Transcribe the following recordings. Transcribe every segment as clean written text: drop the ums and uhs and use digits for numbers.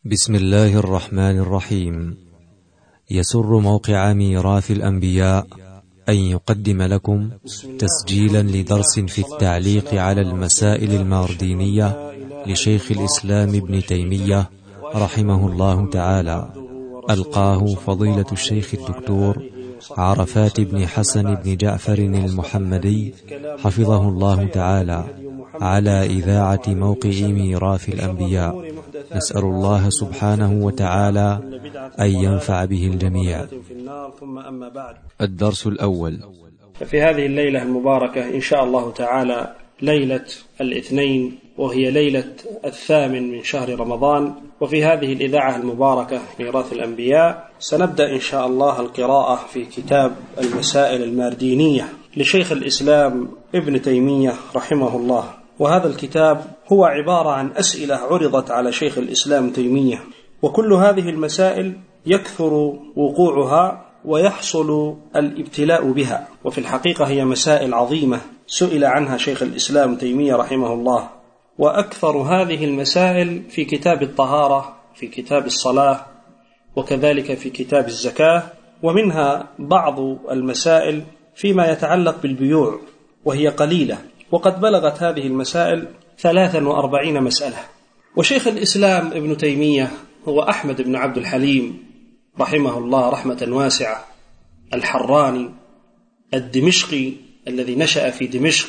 بسم الله الرحمن الرحيم. يسر موقع ميراث الأنبياء أن يقدم لكم تسجيلا لدرس في التعليق على المسائل الماردينية لشيخ الإسلام ابن تيمية رحمه الله تعالى، ألقاه فضيلة الشيخ الدكتور عرفات بن حسن بن جعفر المحمدي حفظه الله تعالى على إذاعة موقع ميراث الأنبياء. نسأل الله سبحانه وتعالى أن ينفع به الجميع. الدرس الأول. في هذه الليلة المباركة إن شاء الله تعالى ليلة الاثنين، وهي ليلة 8 من شهر رمضان، وفي هذه الإذاعة المباركة ميراث الأنبياء سنبدأ إن شاء الله القراءة في كتاب المسائل الماردينية لشيخ الإسلام ابن تيمية رحمه الله. وهذا الكتاب هو عبارة عن أسئلة عرضت على شيخ الإسلام تيمية، وكل هذه المسائل يكثر وقوعها ويحصل الابتلاء بها، وفي الحقيقة هي مسائل عظيمة سئل عنها شيخ الإسلام تيمية رحمه الله. وأكثر هذه المسائل في كتاب الطهارة، في كتاب الصلاة، وكذلك في كتاب الزكاة، ومنها بعض المسائل فيما يتعلق بالبيوع وهي قليلة، وقد بلغت هذه المسائل 43 مسألة. وشيخ الإسلام ابن تيمية هو أحمد بن عبد الحليم رحمه الله رحمة واسعة، الحراني الدمشقي الذي نشأ في دمشق،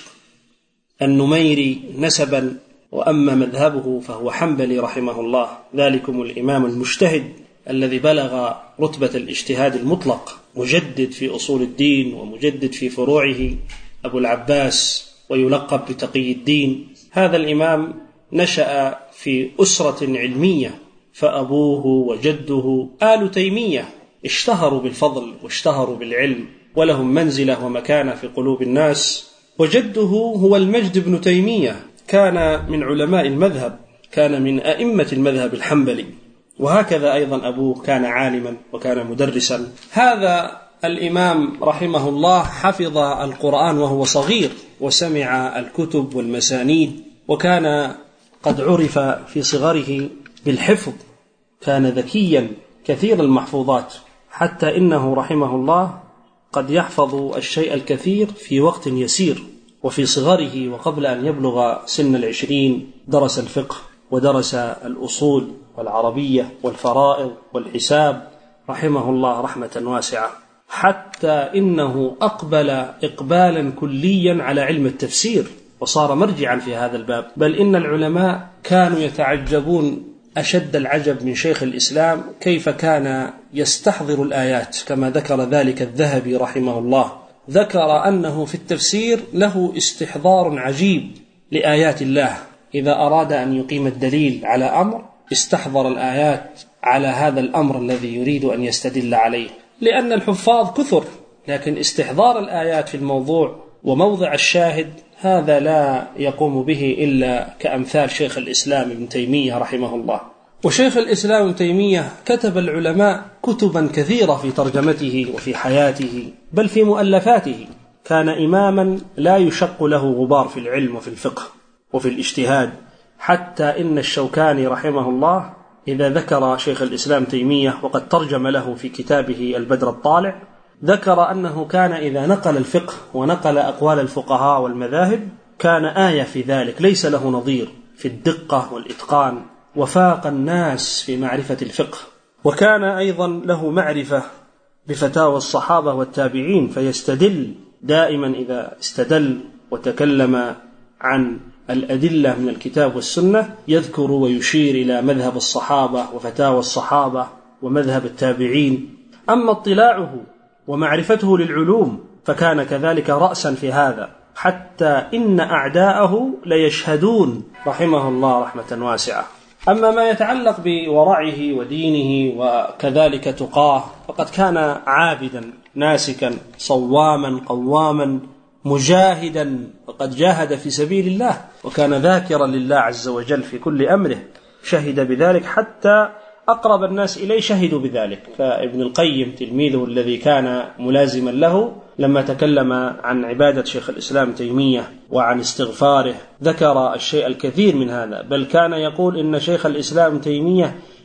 النميري نسبا، وأما مذهبه فهو حنبلي رحمه الله، ذلكم الإمام المجتهد الذي بلغ رتبة الاجتهاد المطلق، مجدد في أصول الدين ومجدد في فروعه، أبو العباس، ويلقب بتقي الدين. هذا الإمام نشأ في أسرة علمية، فأبوه وجده آل تيمية اشتهروا بالفضل واشتهروا بالعلم، ولهم منزلة ومكانة في قلوب الناس. وجده هو المجد بن تيمية، كان من علماء المذهب، كان من أئمة المذهب الحنبلي، وهكذا أيضا أبوه كان عالما وكان مدرسا. هذا الإمام رحمه الله حفظ القرآن وهو صغير، وسمع الكتب والمسانيد، وكان قد عرف في صغره بالحفظ، كان ذكيا كثير المحفوظات، حتى إنه رحمه الله قد يحفظ الشيء الكثير في وقت يسير. وفي صغره وقبل أن يبلغ سن 20 درس الفقه ودرس الأصول والعربية والفرائض والحساب رحمه الله رحمة واسعة، حتى إنه أقبل إقبالا كليا على علم التفسير، وصار مرجعا في هذا الباب. بل إن العلماء كانوا يتعجبون أشد العجب من شيخ الإسلام كيف كان يستحضر الآيات، كما ذكر ذلك الذهبي رحمه الله، ذكر أنه في التفسير له استحضار عجيب لآيات الله، إذا أراد أن يقيم الدليل على أمر استحضر الآيات على هذا الأمر الذي يريد أن يستدل عليه، لأن الحفاظ كثر، لكن استحضار الآيات في الموضوع وموضع الشاهد هذا لا يقوم به إلا كأمثال شيخ الإسلام ابن تيمية رحمه الله. وشيخ الإسلام ابن تيمية كتب العلماء كتبا كثيرة في ترجمته وفي حياته، بل في مؤلفاته. كان إماما لا يشق له غبار في العلم وفي الفقه وفي الاجتهاد، حتى إن الشوكاني رحمه الله إذا ذكر شيخ الإسلام تيمية وقد ترجم له في كتابه البدر الطالع، ذكر أنه كان إذا نقل الفقه ونقل أقوال الفقهاء والمذاهب كان آية في ذلك، ليس له نظير في الدقة والإتقان، وفاق الناس في معرفة الفقه. وكان أيضا له معرفة بفتاوى الصحابة والتابعين، فيستدل دائما إذا استدل وتكلم عن الأدلة من الكتاب والسنة يذكر ويشير إلى مذهب الصحابة وفتاوى الصحابة ومذهب التابعين. أما اطلاعه ومعرفته للعلوم فكان كذلك رأسا في هذا، حتى إن أعداءه ليشهدون رحمه الله رحمة واسعة. أما ما يتعلق بورعه ودينه وكذلك تقاه، فقد كان عابدا ناسكا صواما قواما مجاهدا، وقد جاهد في سبيل الله، وكان ذاكرا لله عز وجل في كل أمره، شهد بذلك حتى أقرب الناس إليه شهدوا بذلك. فابن القيم تلميذه الذي كان ملازما له لما تكلم عن عبادة شيخ الإسلام تيمية وعن استغفاره ذكر الشيء الكثير من هذا، بل كان يقول إن شيخ الإسلام تيمية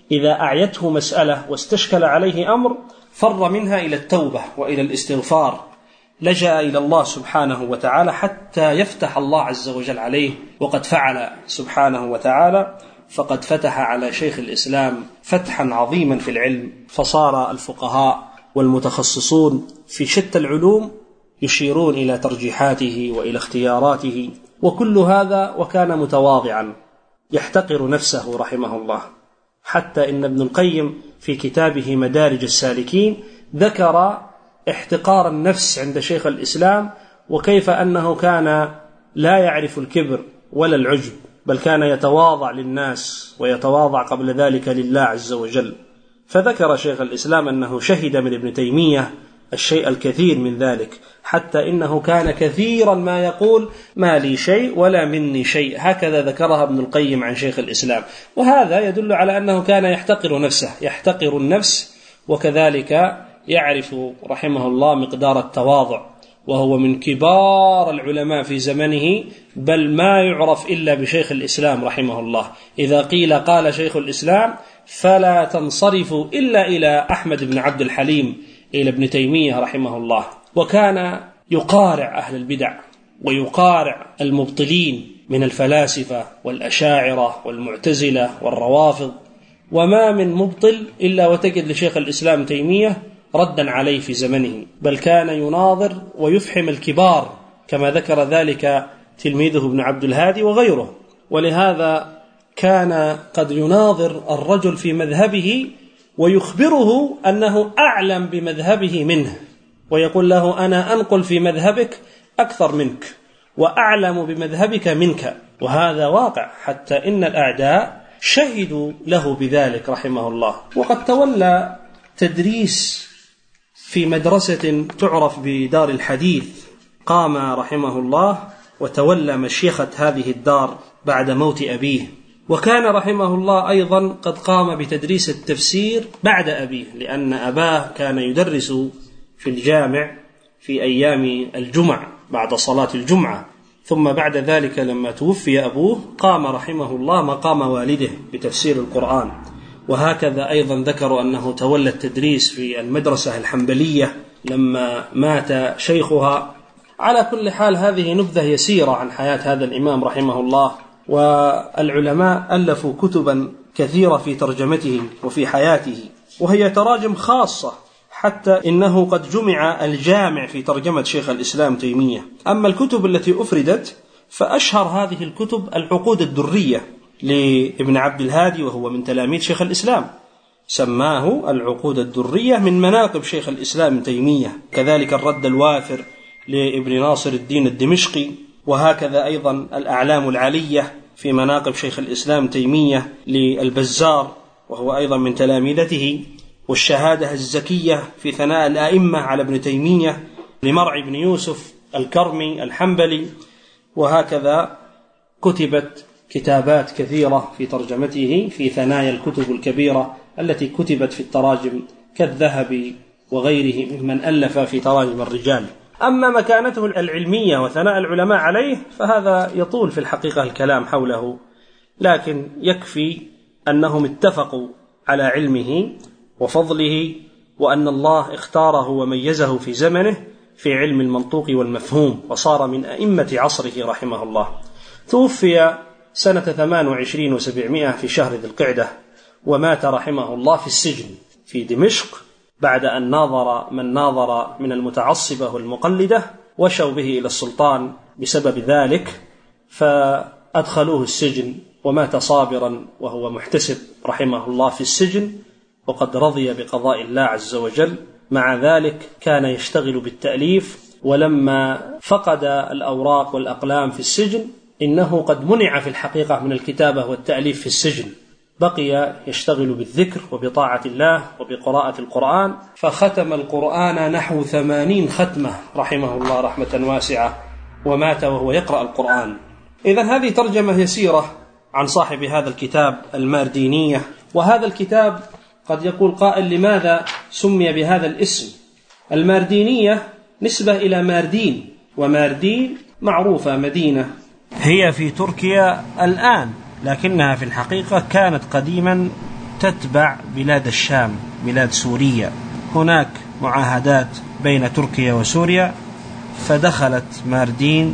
إذا أعيته مسألة واستشكل عليه أمر فر منها إلى التوبة وإلى الاستغفار، لجأ إلى الله سبحانه وتعالى حتى يفتح الله عز وجل عليه، وقد فعل سبحانه وتعالى، فقد فتح على شيخ الإسلام فتحا عظيما في العلم، فصار الفقهاء والمتخصصون في شتى العلوم يشيرون إلى ترجيحاته وإلى اختياراته، وكل هذا وكان متواضعا يحتقر نفسه رحمه الله. حتى إن ابن القيم في كتابه مدارج السالكين ذكر احتقار النفس عند شيخ الإسلام، وكيف أنه كان لا يعرف الكبر ولا العجب، بل كان يتواضع للناس ويتواضع قبل ذلك لله عز وجل. فذكر شيخ الإسلام أنه شهد من ابن تيمية الشيء الكثير من ذلك، حتى إنه كان كثيرا ما يقول ما لي شيء ولا مني شيء، هكذا ذكرها ابن القيم عن شيخ الإسلام. وهذا يدل على أنه كان يحتقر نفسه، يحتقر النفس، وكذلك يعرف رحمه الله مقدار التواضع، وهو من كبار العلماء في زمنه، بل ما يعرف إلا بشيخ الإسلام رحمه الله. إذا قيل قال شيخ الإسلام فلا تنصرفوا إلا إلى أحمد بن عبد الحليم، إلى ابن تيمية رحمه الله. وكان يقارع أهل البدع ويقارع المبطلين من الفلاسفة والأشاعرة والمعتزلة والروافض، وما من مبطل إلا وتجد لشيخ الإسلام تيمية ردا عليه في زمنه، بل كان يناظر ويفحم الكبار، كما ذكر ذلك تلميذه ابن عبد الهادي وغيره. ولهذا كان قد يناظر الرجل في مذهبه ويخبره أنه أعلم بمذهبه منه، ويقول له أنا أنقل في مذهبك أكثر منك وأعلم بمذهبك منك. وهذا واقع، حتى إن الأعداء شهدوا له بذلك رحمه الله. وقد تولى تدريس في مدرسة تعرف بدار الحديث، قام رحمه الله وتولى مشيخة هذه الدار بعد موت أبيه. وكان رحمه الله أيضا قد قام بتدريس التفسير بعد أبيه، لأن أباه كان يدرس في الجامع في أيام الجمعة بعد صلاة الجمعة، ثم بعد ذلك لما توفي أبوه قام رحمه الله مقام والده بتفسير القرآن. وهكذا أيضا ذكروا أنه تولى التدريس في المدرسة الحنبلية لما مات شيخها. على كل حال هذه نبذة يسيرة عن حياة هذا الإمام رحمه الله، والعلماء ألفوا كتبا كثيرة في ترجمته وفي حياته، وهي تراجم خاصة، حتى إنه قد جمع الجامع في ترجمة شيخ الإسلام تيمية. أما الكتب التي أفردت فأشهر هذه الكتب العقود الدرية لابن عبد الهادي، وهو من تلاميذ شيخ الإسلام، سماه العقود الدرية من مناقب شيخ الإسلام تيمية. كذلك الرد الوافر لابن ناصر الدين الدمشقي، وهكذا أيضا الأعلام العلية في مناقب شيخ الإسلام تيمية للبزار، وهو أيضا من تلامذته، والشهادة الزكية في ثناء الآئمة على ابن تيمية لمرع بن يوسف الكرمي الحنبلي. وهكذا كتبت كتابات كثيرة في ترجمته في ثنايا الكتب الكبيرة التي كتبت في التراجم كالذهبي وغيره ممن ألف في تراجم الرجال. أما مكانته العلمية وثناء العلماء عليه فهذا يطول في الحقيقة الكلام حوله، لكن يكفي أنهم اتفقوا على علمه وفضله، وأن الله اختاره وميزه في زمنه في علم المنطوق والمفهوم، وصار من أئمة عصره رحمه الله. توفي سنة 28 و700 في شهر ذي القعدة، ومات رحمه الله في السجن في دمشق بعد أن ناظر من ناظر من المتعصبة والمقلدة، وشوا به إلى السلطان بسبب ذلك فأدخلوه السجن، ومات صابرا وهو محتسب رحمه الله في السجن، وقد رضي بقضاء الله عز وجل. مع ذلك كان يشتغل بالتأليف، ولما فقد الأوراق والأقلام في السجن إنه قد منع في الحقيقة من الكتابة والتأليف في السجن، بقي يشتغل بالذكر وبطاعة الله وبقراءة القرآن، فختم القرآن نحو 80 ختمة رحمه الله رحمة واسعة، ومات وهو يقرأ القرآن. إذن هذه ترجمة يسيرة عن صاحب هذا الكتاب الماردينية. وهذا الكتاب قد يقول قائل لماذا سمي بهذا الاسم؟ الماردينية نسبة إلى ماردين، وماردين معروفة مدينة هي في تركيا الآن، لكنها في الحقيقة كانت قديما تتبع بلاد الشام، بلاد سوريا. هناك معاهدات بين تركيا وسوريا، فدخلت ماردين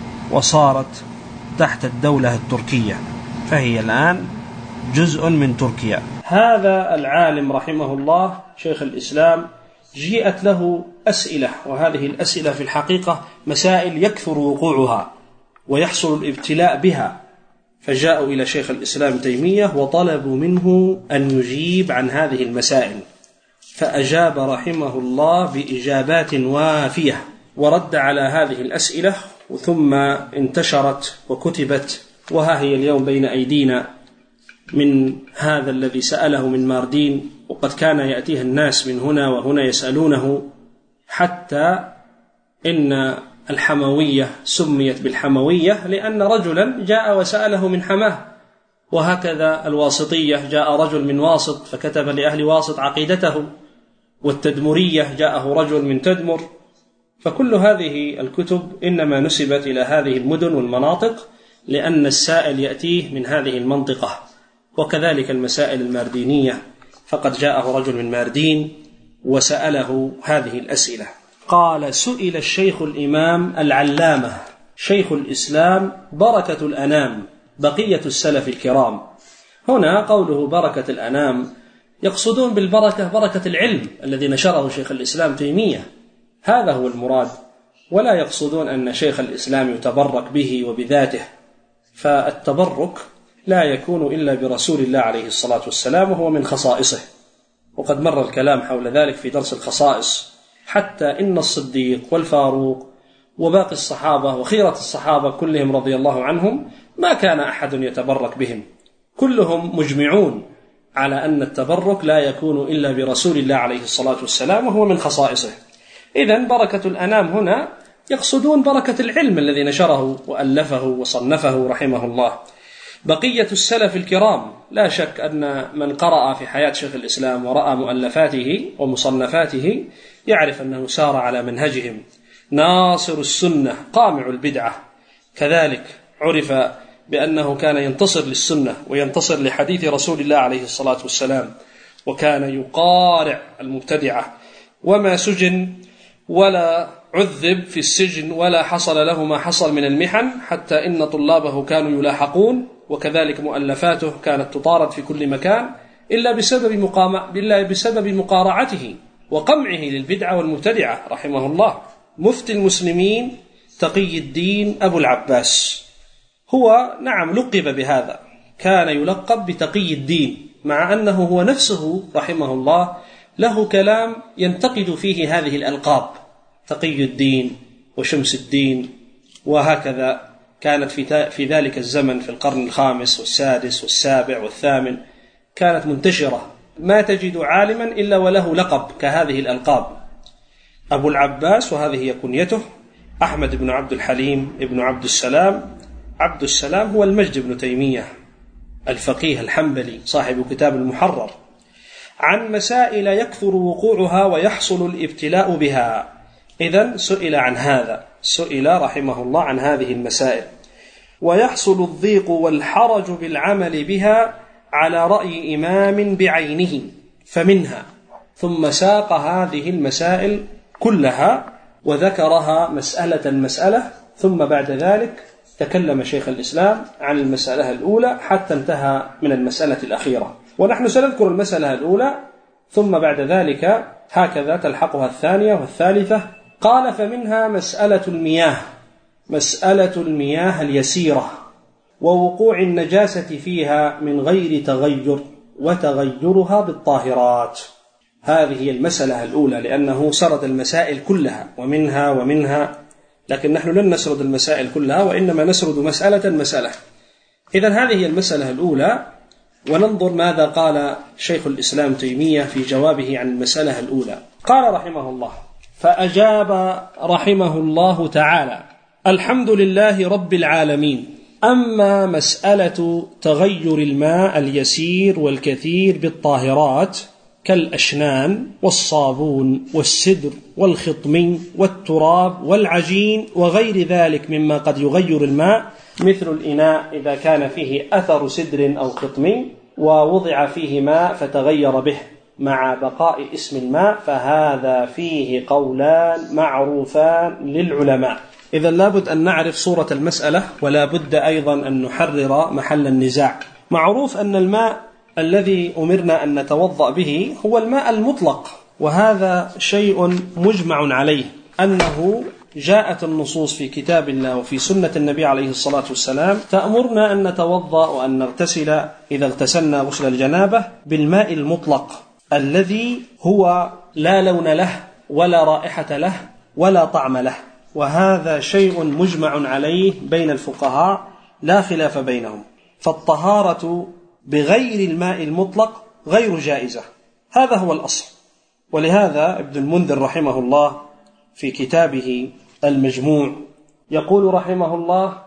وصارت تحت الدولة التركية، فهي الآن جزء من تركيا. هذا العالم رحمه الله شيخ الإسلام جيءت له أسئلة، وهذه الأسئلة في الحقيقة مسائل يكثر وقوعها ويحصل الابتلاء بها، فجاءوا إلى شيخ الإسلام تيمية وطلبوا منه أن يجيب عن هذه المسائل، فأجاب رحمه الله بإجابات وافية ورد على هذه الأسئلة، ثم انتشرت وكتبت، وها هي اليوم بين أيدينا من هذا الذي سأله من ماردين، وقد كان يأتيه الناس من هنا وهنا يسألونه، حتى إن الحموية سميت بالحموية لأن رجلا جاء وسأله من حماه، وهكذا الواسطية جاء رجل من واسط فكتب لأهل واسط عقيدته، والتدمرية جاءه رجل من تدمر، فكل هذه الكتب إنما نسبت إلى هذه المدن والمناطق لأن السائل يأتيه من هذه المنطقة. وكذلك المسائل الماردينية، فقد جاءه رجل من ماردين وسأله هذه الأسئلة. قال: سئل الشيخ الإمام العلامة شيخ الإسلام بركة الأنام بقية السلف الكرام. هنا قوله بركة الأنام يقصدون بالبركة بركة العلم الذي نشره شيخ الإسلام تيمية، هذا هو المراد، ولا يقصدون أن شيخ الإسلام يتبرك به وبذاته، فالتبرك لا يكون إلا برسول الله عليه الصلاة والسلام، وهو من خصائصه، وقد مر الكلام حول ذلك في درس الخصائص، حتى إن الصديق والفاروق وباقي الصحابة وخيرة الصحابة كلهم رضي الله عنهم ما كان أحد يتبرك بهم، كلهم مجمعون على أن التبرك لا يكون إلا برسول الله عليه الصلاة والسلام، وهو من خصائصه. إذن بركة الأنام هنا يقصدون بركة العلم الذي نشره وألفه وصنفه رحمه الله. بقية السلف الكرام، لا شك أن من قرأ في حياة شيخ الإسلام ورأى مؤلفاته ومصنفاته يعرف أنه سار على منهجهم، ناصر السنة قامع البدعة، كذلك عرف بأنه كان ينتصر للسنة وينتصر لحديث رسول الله عليه الصلاة والسلام، وكان يقارع المبتدعة، وما سجن ولا عذب في السجن ولا حصل له ما حصل من المحن، حتى إن طلابه كانوا يلاحقون، وكذلك مؤلفاته كانت تطارد في كل مكان إلا بسبب مقارعته وقمعه للبدعة والمبتدعة رحمه الله. مفتي المسلمين تقي الدين أبو العباس، هو نعم لقب بهذا، كان يلقب بتقي الدين، مع أنه هو نفسه رحمه الله له كلام ينتقد فيه هذه الألقاب، تقي الدين وشمس الدين، وهكذا كانت في ذلك الزمن في القرن الخامس والسادس والسابع والثامن كانت منتشرة، ما تجد عالما إلا وله لقب كهذه الألقاب. أبو العباس، وهذه هي كنيته، أحمد بن عبد الحليم ابن عبد السلام. عبد السلام هو المجد بن تيمية الفقيه الحنبلي صاحب كتاب المحرر، عن مسائل يكثر وقوعها ويحصل الابتلاء بها. إذن سئل عن هذا، سئل رحمه الله عن هذه المسائل، ويحصل الضيق والحرج بالعمل بها على رأي إمام بعينه، فمنها، ثم ساق هذه المسائل كلها وذكرها مسألة، ثم بعد ذلك تكلم شيخ الإسلام عن المسألة الأولى حتى انتهى من المسألة الأخيرة، ونحن سنذكر المسألة الأولى ثم بعد ذلك هكذا تلحقها الثانية والثالثة. قال: فمنها مسألة المياه اليسيرة ووقوع النجاسة فيها من غير تغير، وتغيرها بالطاهرات. هذه هي المسألة الأولى، لأنه سرد المسائل كلها ومنها، لكن نحن لن نسرد المسائل كلها، وإنما نسرد مسألة. إذن هذه هي المسألة الأولى، وننظر ماذا قال شيخ الإسلام تيمية في جوابه عن المسألة الأولى. قال رحمه الله: فأجاب رحمه الله تعالى: الحمد لله رب العالمين. أما مسألة تغير الماء اليسير والكثير بالطاهرات كالأشنان والصابون والسدر والخطمين والتراب والعجين وغير ذلك مما قد يغير الماء، مثل الإناء إذا كان فيه أثر سدر أو خطمين، ووضع فيه ماء فتغير به مع بقاء اسم الماء، فهذا فيه قولان معروفان للعلماء. إذا لابد أن نعرف صورة المسألة، ولا بد أيضا أن نحرر محل النزاع. معروف أن الماء الذي أمرنا أن نتوضأ به هو الماء المطلق، وهذا شيء مجمع عليه، أنه جاءت النصوص في كتاب الله وفي سنة النبي عليه الصلاة والسلام تأمرنا أن نتوضأ وأن نغتسل إذا اغتسلنا غسل الجنابة بالماء المطلق الذي هو لا لون له ولا رائحة له ولا طعم له، وهذا شيء مجمع عليه بين الفقهاء لا خلاف بينهم. فالطهارة بغير الماء المطلق غير جائزة، هذا هو الأصل. ولهذا ابن المنذر رحمه الله في كتابه المجموع يقول رحمه الله: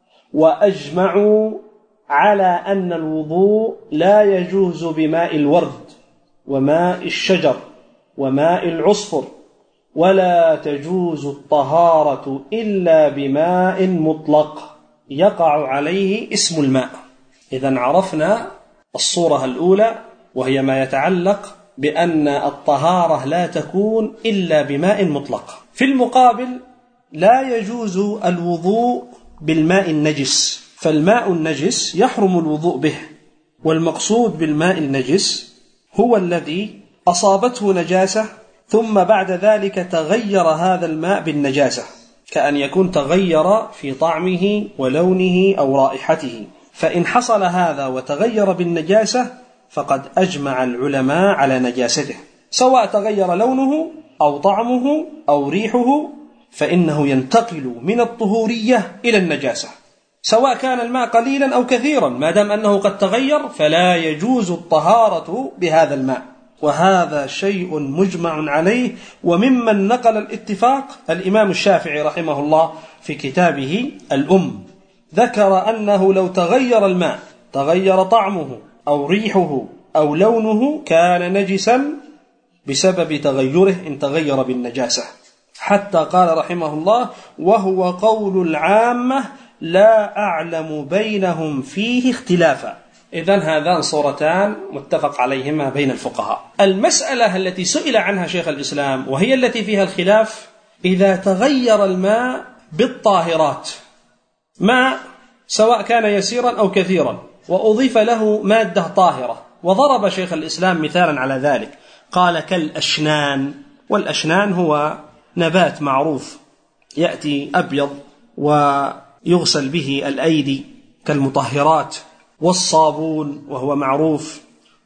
وأجمعوا على أن الوضوء لا يجوز بماء الورد وماء الشجر وماء العصفر، ولا تجوز الطهارة إلا بماء مطلق يقع عليه اسم الماء. إذن عرفنا الصورة الأولى، وهي ما يتعلق بأن الطهارة لا تكون إلا بماء مطلق. في المقابل لا يجوز الوضوء بالماء النجس، فالماء النجس يحرم الوضوء به، والمقصود بالماء النجس هو الذي أصابته نجاسة ثم بعد ذلك تغير هذا الماء بالنجاسة، كأن يكون تغير في طعمه ولونه أو رائحته. فإن حصل هذا وتغير بالنجاسة فقد أجمع العلماء على نجاسته، سواء تغير لونه أو طعمه أو ريحه، فإنه ينتقل من الطهورية إلى النجاسة، سواء كان الماء قليلا أو كثيرا، ما دام أنه قد تغير فلا يجوز الطهارة بهذا الماء. وهذا شيء مجمع عليه، وممن نقل الاتفاق الإمام الشافعي رحمه الله في كتابه الأم، ذكر أنه لو تغير الماء، تغير طعمه أو ريحه أو لونه، كان نجسا بسبب تغيره إن تغير بالنجاسة، حتى قال رحمه الله: وهو قول العامة لا أعلم بينهم فيه اختلافا. إذن هذان صورتان متفق عليهما بين الفقهاء. المسألة التي سئل عنها شيخ الإسلام وهي التي فيها الخلاف: إذا تغير الماء بالطاهرات، ماء سواء كان يسيرا أو كثيرا وأضيف له مادة طاهرة، وضرب شيخ الإسلام مثالا على ذلك، قال كالأشنان. والأشنان هو نبات معروف يأتي أبيض ويغسل به الأيدي كالمطهرات، والصابون وهو معروف،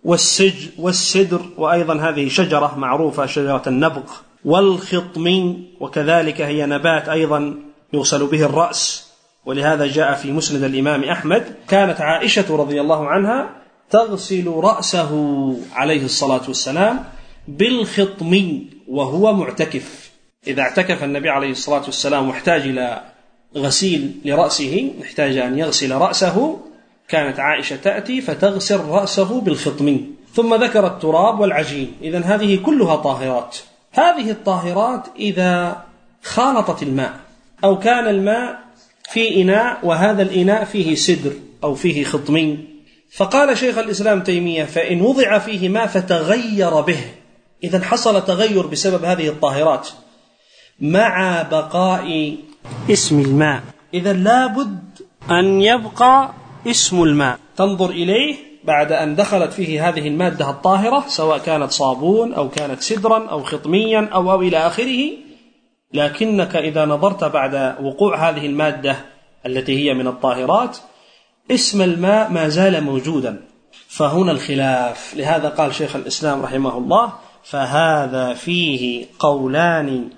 والسدر وأيضا هذه شجرة معروفة شجرة النبق، والخطمين وكذلك هي نبات أيضا يغسل به الرأس. ولهذا جاء في مسند الإمام أحمد كانت عائشة رضي الله عنها تغسل رأسه عليه الصلاة والسلام بالخطمين وهو معتكف. إذا اعتكف النبي عليه الصلاة والسلام واحتاج إلى غسيل لرأسه، احتاج أن يغسل رأسه، كانت عائشة تأتي فتغسل رأسه بالخطمين، ثم ذكر التراب والعجين. إذن هذه كلها طاهرات. هذه الطاهرات إذا خالطت الماء أو كان الماء في إناء وهذا الإناء فيه سدر أو فيه خطمين، فقال شيخ الإسلام تيمية: فإن وضع فيه ماء فتغير به، إذن حصل تغير بسبب هذه الطاهرات مع بقاء اسم الماء، إذن لابد أن يبقى اسم الماء، تنظر إليه بعد أن دخلت فيه هذه المادة الطاهرة، سواء كانت صابون أو كانت سدرا أو خطميا أو إلى آخره، لكنك إذا نظرت بعد وقوع هذه المادة التي هي من الطاهرات اسم الماء ما زال موجودا. فهنا الخلاف. لهذا قال شيخ الإسلام رحمه الله: فهذا فيه قولان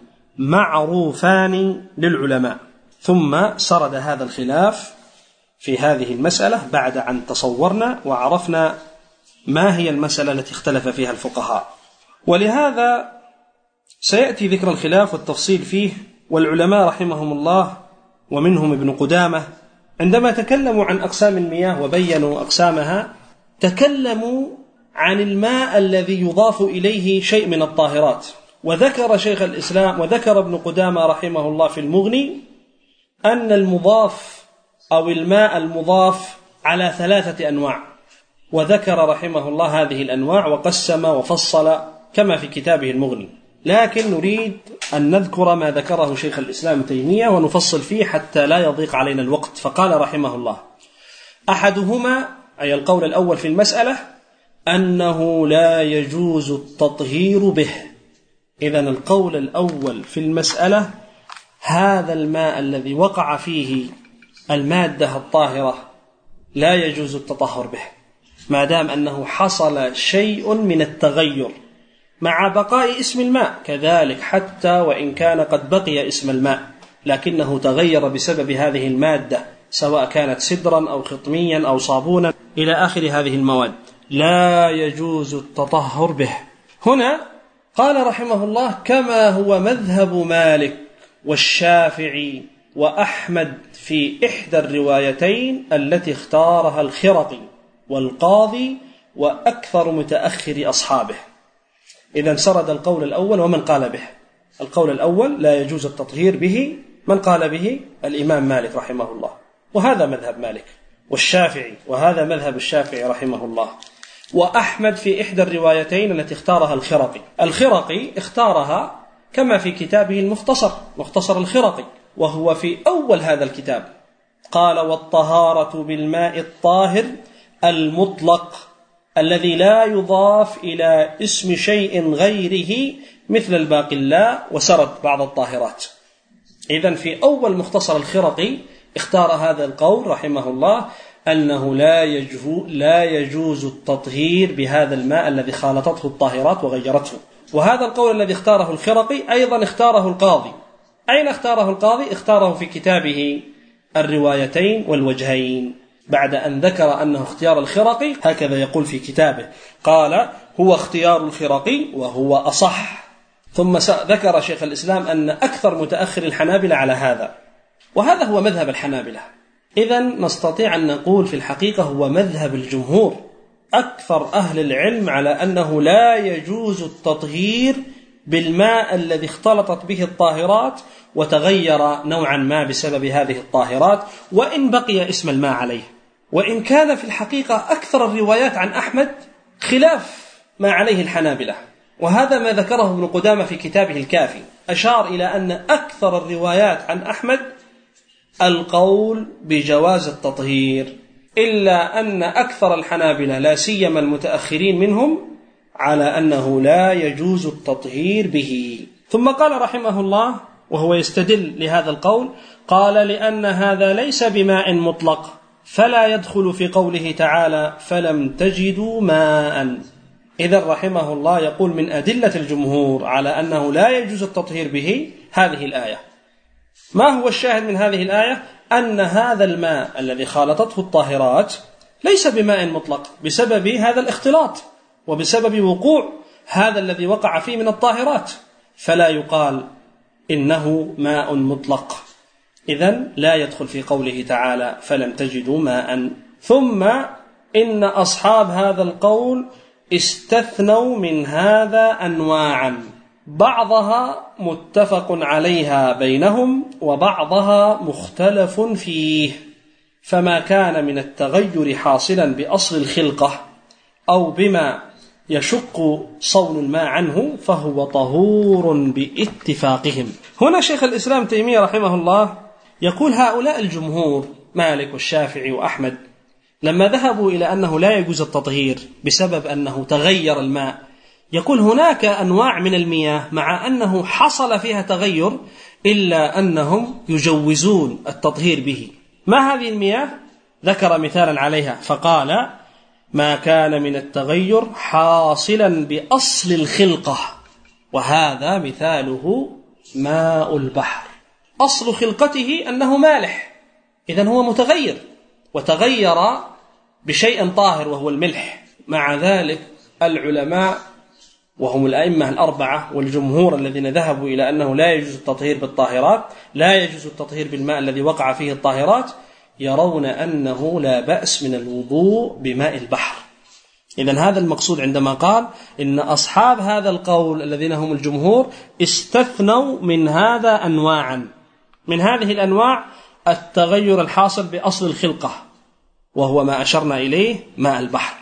معروفان للعلماء. ثم سرد هذا الخلاف في هذه المسألة بعد أن تصورنا وعرفنا ما هي المسألة التي اختلف فيها الفقهاء. ولهذا سيأتي ذكر الخلاف والتفصيل فيه. والعلماء رحمهم الله ومنهم ابن قدامة عندما تكلموا عن أقسام المياه وبينوا أقسامها، تكلموا عن الماء الذي يضاف إليه شيء من الطاهرات. وذكر شيخ الإسلام وذكر ابن قدامة رحمه الله في المغني أن المضاف أو الماء المضاف على 3 أنواع. وذكر رحمه الله هذه الأنواع وقسم وفصل كما في كتابه المغني، لكن نريد أن نذكر ما ذكره شيخ الإسلام تيمية ونفصل فيه حتى لا يضيق علينا الوقت. فقال رحمه الله: أحدهما، أي القول الأول في المسألة، أنه لا يجوز التطهير به. إذن القول الأول في المسألة: هذا الماء الذي وقع فيه المادة الطاهرة لا يجوز التطهر به، ما دام أنه حصل شيء من التغير مع بقاء اسم الماء، كذلك حتى وإن كان قد بقي اسم الماء لكنه تغير بسبب هذه المادة، سواء كانت سدرا أو خطميا أو صابونا إلى آخر هذه المواد، لا يجوز التطهر به. هنا قال رحمه الله: كما هو مذهب مالك والشافعي وأحمد في إحدى الروايتين التي اختارها الخرقي والقاضي وأكثر متأخر أصحابه. إذن سرد القول الأول ومن قال به. القول الأول: لا يجوز التطهير به، من قال به؟ الإمام مالك رحمه الله، وهذا مذهب مالك، والشافعي، وهذا مذهب الشافعي رحمه الله، وأحمد في إحدى الروايتين التي اختارها الخرقي. الخرقي اختارها كما في كتابه المختصر، مختصر الخرقي، وهو في أول هذا الكتاب. قال: والطهارة بالماء الطاهر المطلق الذي لا يضاف إلى اسم شيء غيره مثل الباقلاء، وسرد بعض الطاهرات. إذن في أول مختصر الخرقي اختار هذا القول رحمه الله، أنه لا يجوز التطهير بهذا الماء الذي خالطته الطاهرات وغيرته. وهذا القول الذي اختاره الخرقي أيضا اختاره القاضي. أين اختاره القاضي؟ اختاره في كتابه الروايتين والوجهين، بعد أن ذكر أنه اختيار الخرقي هكذا يقول في كتابه، قال: هو اختيار الخرقي وهو أصح. ثم ذكر شيخ الإسلام أن أكثر متأخر الحنابلة على هذا، وهذا هو مذهب الحنابلة. إذن نستطيع أن نقول في الحقيقة هو مذهب الجمهور، أكثر أهل العلم على أنه لا يجوز التطهير بالماء الذي اختلطت به الطاهرات وتغير نوعا ما بسبب هذه الطاهرات، وإن بقي اسم الماء عليه. وإن كان في الحقيقة أكثر الروايات عن أحمد خلاف ما عليه الحنابلة، وهذا ما ذكره ابن قدامة في كتابه الكافي، أشار إلى أن أكثر الروايات عن أحمد القول بجواز التطهير، إلا أن أكثر الحنابلة لا سيما المتأخرين منهم على أنه لا يجوز التطهير به. ثم قال رحمه الله وهو يستدل لهذا القول، قال: لأن هذا ليس بماء مطلق فلا يدخل في قوله تعالى: فلم تجدوا ماء. إذن رحمه الله يقول من أدلة الجمهور على أنه لا يجوز التطهير به هذه الآية. ما هو الشاهد من هذه الآية؟ أن هذا الماء الذي خالطته الطاهرات ليس بماء مطلق بسبب هذا الاختلاط وبسبب وقوع هذا الذي وقع فيه من الطاهرات، فلا يقال إنه ماء مطلق. إذن لا يدخل في قوله تعالى: فلم تجدوا ماء. ثم إن أصحاب هذا القول استثنوا من هذا أنواعا، بعضها متفق عليها بينهم وبعضها مختلف فيه. فما كان من التغير حاصلا بأصل الخلقة أو بما يشق صون الماء عنه فهو طهور باتفاقهم. هنا شيخ الإسلام تيمية رحمه الله يقول: هؤلاء الجمهور مالك والشافعي وأحمد لما ذهبوا إلى أنه لا يجوز التطهير بسبب أنه تغير الماء، يقول هناك أنواع من المياه مع أنه حصل فيها تغير إلا أنهم يجوزون التطهير به. ما هذه المياه؟ ذكر مثالا عليها فقال: ما كان من التغير حاصلا بأصل الخلقة، وهذا مثاله ماء البحر، أصل خلقته أنه مالح، إذن هو متغير وتغير بشيء طاهر وهو الملح. مع ذلك العلماء وهم الأئمة الأربعة والجمهور الذين ذهبوا إلى أنه لا يجوز التطهير بالطاهرات، لا يجوز التطهير بالماء الذي وقع فيه الطاهرات، يرون أنه لا بأس من الوضوء بماء البحر. إذن هذا المقصود عندما قال إن أصحاب هذا القول الذين هم الجمهور استثنوا من هذا أنواعا. من هذه الأنواع التغير الحاصل بأصل الخلقة وهو ما أشرنا إليه ماء البحر.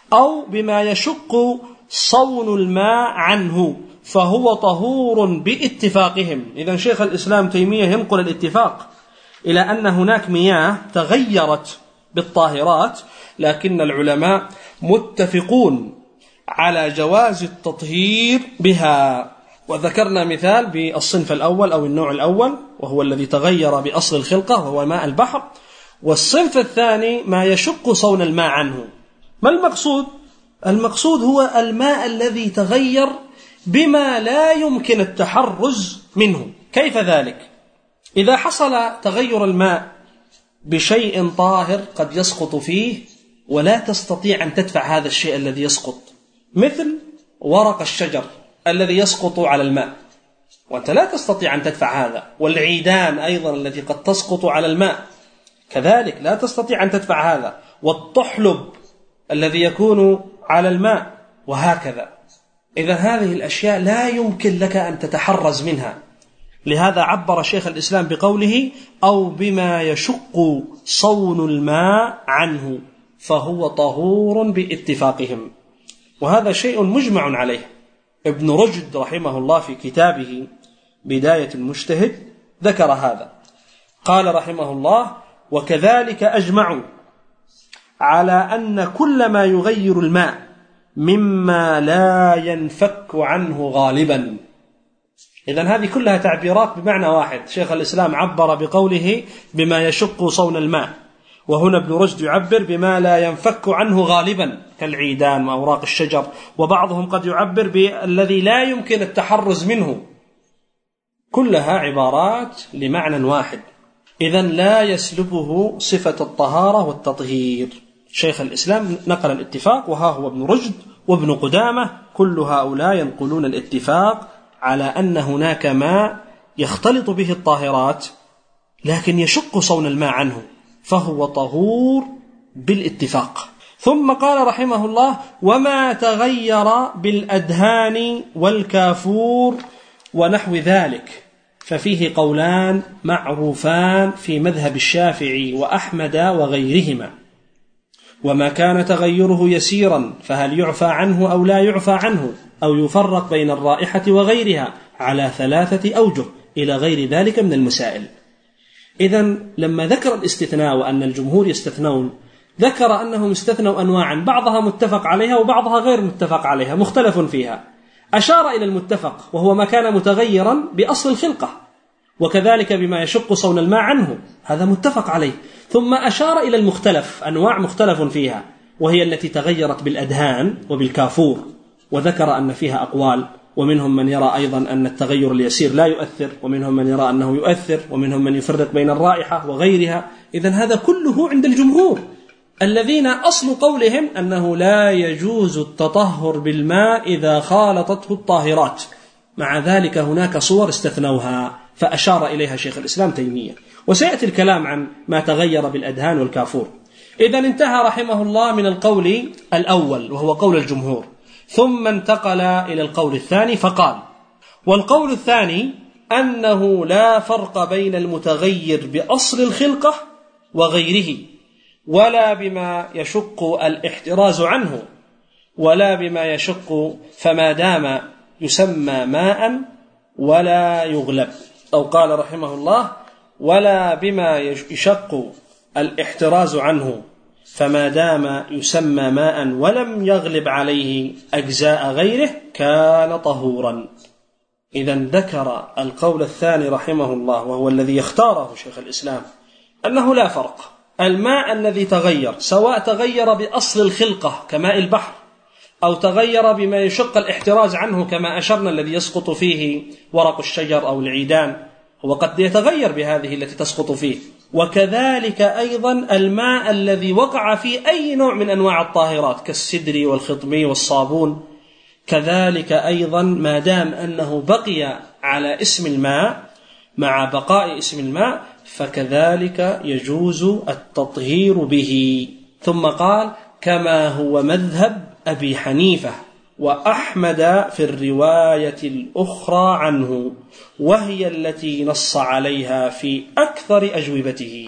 أو بما يشق صون الماء عنه فهو طهور باتفاقهم. إذن شيخ الإسلام تيمية ينقل الاتفاق إلى أن هناك مياه تغيرت بالطاهرات، لكن العلماء متفقون على جواز التطهير بها. وذكرنا مثال بالصنف الأول أو النوع الأول، وهو الذي تغير بأصل الخلقة وهو ماء البحر. والصنف الثاني ما يشق صون الماء عنه. ما المقصود؟ المقصود هو الماء الذي تغير بما لا يمكن التحرز منه. كيف ذلك؟ إذا حصل تغير الماء بشيء طاهر قد يسقط فيه ولا تستطيع أن تدفع هذا الشيء الذي يسقط، مثل ورق الشجر الذي يسقط على الماء وأنت لا تستطيع أن تدفع هذا، والعيدان أيضا التي قد تسقط على الماء كذلك لا تستطيع أن تدفع هذا، والطحلب الذي يكون على الماء، وهكذا. إذا هذه الأشياء لا يمكن لك أن تتحرز منها. لهذا عبر شيخ الإسلام بقوله أو بما يشق صون الماء عنه فهو طهور باتفاقهم. وهذا شيء مجمع عليه. ابن رشد رحمه الله في كتابه بداية المجتهد ذكر هذا، قال رحمه الله وكذلك أجمعوا على أن كل ما يغير الماء مما لا ينفك عنه غالبا. إذن هذه كلها تعبيرات بمعنى واحد. شيخ الإسلام عبر بقوله بما يشق صون الماء، وهنا ابن رشد يعبر بما لا ينفك عنه غالبا كالعيدان وأوراق الشجر، وبعضهم قد يعبر بالذي لا يمكن التحرز منه. كلها عبارات لمعنى واحد. إذن لا يسلبه صفة الطهارة والتطهير. شيخ الإسلام نقل الاتفاق، وها هو ابن رشد وابن قدامة كل هؤلاء ينقلون الاتفاق على أن هناك ماء يختلط به الطاهرات لكن يشق صون الماء عنه فهو طهور بالاتفاق. ثم قال رحمه الله وما تغير بالأدهان والكافور ونحو ذلك ففيه قولان معروفان في مذهب الشافعي وأحمد وغيرهما. وما كان تغيره يسيرا فهل يعفى عنه أو لا يعفى عنه أو يفرق بين الرائحة وغيرها على 3 أوجه إلى غير ذلك من المسائل. إذن لما ذكر الاستثناء وأن الجمهور يستثنون، ذكر أنهم استثنوا أنواعا بعضها متفق عليها وبعضها غير متفق عليها مختلف فيها. أشار إلى المتفق وهو ما كان متغيرا بأصل الخلقة، وكذلك بما يشق صون الماء عنه هذا متفق عليه. ثم أشار إلى المختلف، أنواع مختلف فيها، وهي التي تغيرت بالأدهان وبالكافور، وذكر أن فيها أقوال، ومنهم من يرى أيضا أن التغير اليسير لا يؤثر، ومنهم من يرى أنه يؤثر، ومنهم من يفرق بين الرائحة وغيرها. إذن هذا كله عند الجمهور الذين أصل قولهم أنه لا يجوز التطهر بالماء إذا خالطته الطاهرات. مع ذلك هناك صور استثنوها فأشار إليها شيخ الإسلام تيمية، وسيأتي الكلام عن ما تغير بالأدهان والكافور. إذن انتهى رحمه الله من القول الأول وهو قول الجمهور، ثم انتقل إلى القول الثاني فقال والقول الثاني أنه لا فرق بين المتغير بأصل الخلقة وغيره، ولا بما يشق الاحتراز عنه، ولا بما يشق فما دام يسمى ماء ولا يغلب. أو قال رحمه الله ولا بما يشق الاحتراز عنه فما دام يسمى ماء ولم يغلب عليه أجزاء غيره كان طهورا. إذن ذكر القول الثاني رحمه الله وهو الذي يختاره شيخ الإسلام أنه لا فرق. الماء الذي تغير سواء تغير بأصل الخلقة كماء البحر أو تغير بما يشق الاحتراز عنه كما أشرنا الذي يسقط فيه ورق الشجر أو العيدان، وقد يتغير بهذه التي تسقط فيه. وكذلك أيضا الماء الذي وقع فيه أي نوع من أنواع الطاهرات كالسدر والخطمي والصابون، كذلك أيضا ما دام أنه بقي على اسم الماء مع بقاء اسم الماء فكذلك يجوز التطهير به. ثم قال كما هو مذهب أبي حنيفة وأحمد في الرواية الأخرى عنه، وهي التي نص عليها في أكثر أجوبته.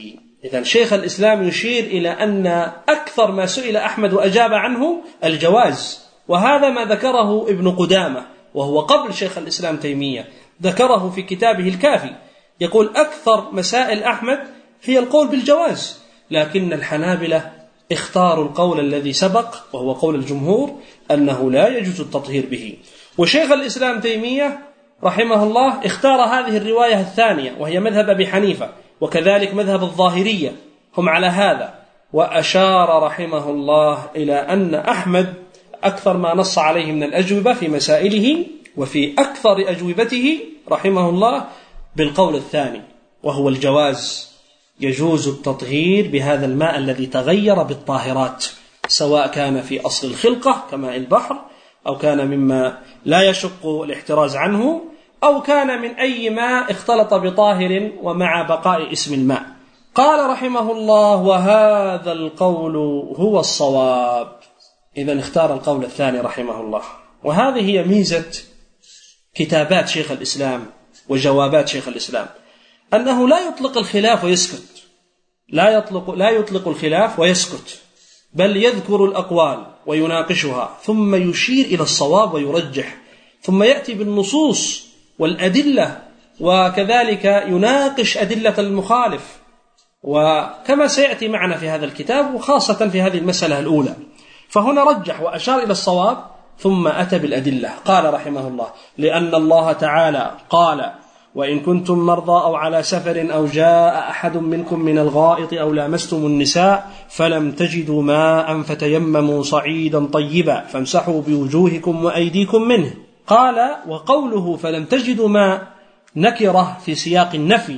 إذن شيخ الإسلام يشير إلى أن أكثر ما سئل أحمد وأجاب عنه الجواز، وهذا ما ذكره ابن قدامة وهو قبل شيخ الإسلام تيمية، ذكره في كتابه الكافي، يقول أكثر مسائل أحمد هي القول بالجواز، لكن الحنابلة اختاروا القول الذي سبق وهو قول الجمهور أنه لا يجوز التطهير به. وشيخ الإسلام تيمية رحمه الله اختار هذه الرواية الثانية وهي مذهب أبي حنيفة، وكذلك مذهب الظاهرية هم على هذا، وأشار رحمه الله إلى أن أحمد أكثر ما نص عليه من الأجوبة في مسائله وفي أكثر أجوبته رحمه الله بالقول الثاني وهو الجواز، يجوز التطهير بهذا الماء الذي تغير بالطاهرات، سواء كان في أصل الخلقة كماء البحر، أو كان مما لا يشق الاحتراز عنه، أو كان من أي ماء اختلط بطاهر ومع بقاء اسم الماء. قال رحمه الله: وهذا القول هو الصواب. إذن اختار القول الثاني رحمه الله. وهذه هي ميزة كتابات شيخ الإسلام وجوابات شيخ الإسلام، أنه لا يطلق الخلاف ويسكت، لا يطلق الخلاف ويسكت، بل يذكر الأقوال ويناقشها ثم يشير إلى الصواب ويرجح، ثم يأتي بالنصوص والأدلة، وكذلك يناقش أدلة المخالف، وكما سيأتي معنا في هذا الكتاب وخاصة في هذه المسألة الأولى. فهنا رجح وأشار إلى الصواب ثم أتى بالأدلة. قال رحمه الله: لأن الله تعالى قال: وإن كنتم مرضى أو على سفر أو جاء أحد منكم من الغائط أو لامستم النساء فلم تجدوا ماء فتيمموا صعيدا طيبا فامسحوا بوجوهكم وأيديكم منه. قال: وقوله فلم تجدوا ماء نكرة في سياق النفي،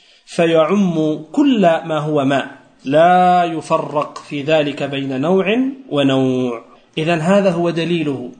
فيعم كل ما هو ماء، لا يفرق في ذلك بين نوع ونوع. إذن هذا هو دليله.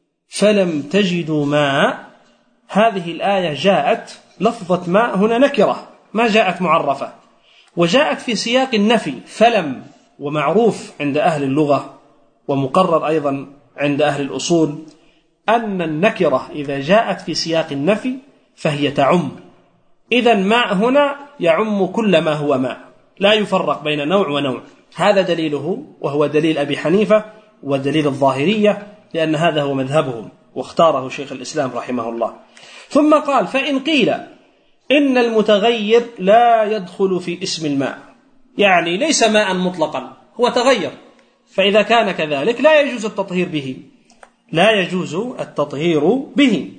فلم تجدوا ماء، هذه الآية جاءت لفظة ماء هنا نكرة، ما جاءت معرفة، وجاءت في سياق النفي فلم، ومعروف عند أهل اللغة ومقرر أيضا عند أهل الأصول أن النكرة إذا جاءت في سياق النفي فهي تعم. إذن ماء هنا يعم كل ما هو ماء، لا يفرق بين نوع ونوع. هذا دليله، وهو دليل أبي حنيفة ودليل الظاهرية، لأن هذا هو مذهبهم واختاره شيخ الإسلام رحمه الله. ثم قال: فإن قيل إن المتغير لا يدخل في اسم الماء، يعني ليس ماء مطلقا، هو تغير، فإذا كان كذلك لا يجوز التطهير به، لا يجوز التطهير به.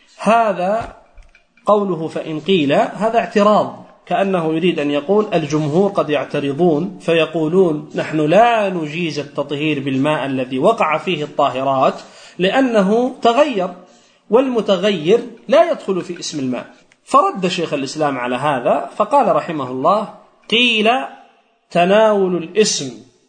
هذا قوله فإن قيل، هذا اعتراض، كأنه يريد أن يقول الجمهور قد يعترضون فيقولون نحن لا نجيز التطهير بالماء الذي وقع فيه الطاهرات لأنه تغير، والمتغير لا يدخل في اسم الماء. فرد شيخ الإسلام على هذا فقال رحمه الله: قيل تناول الاسم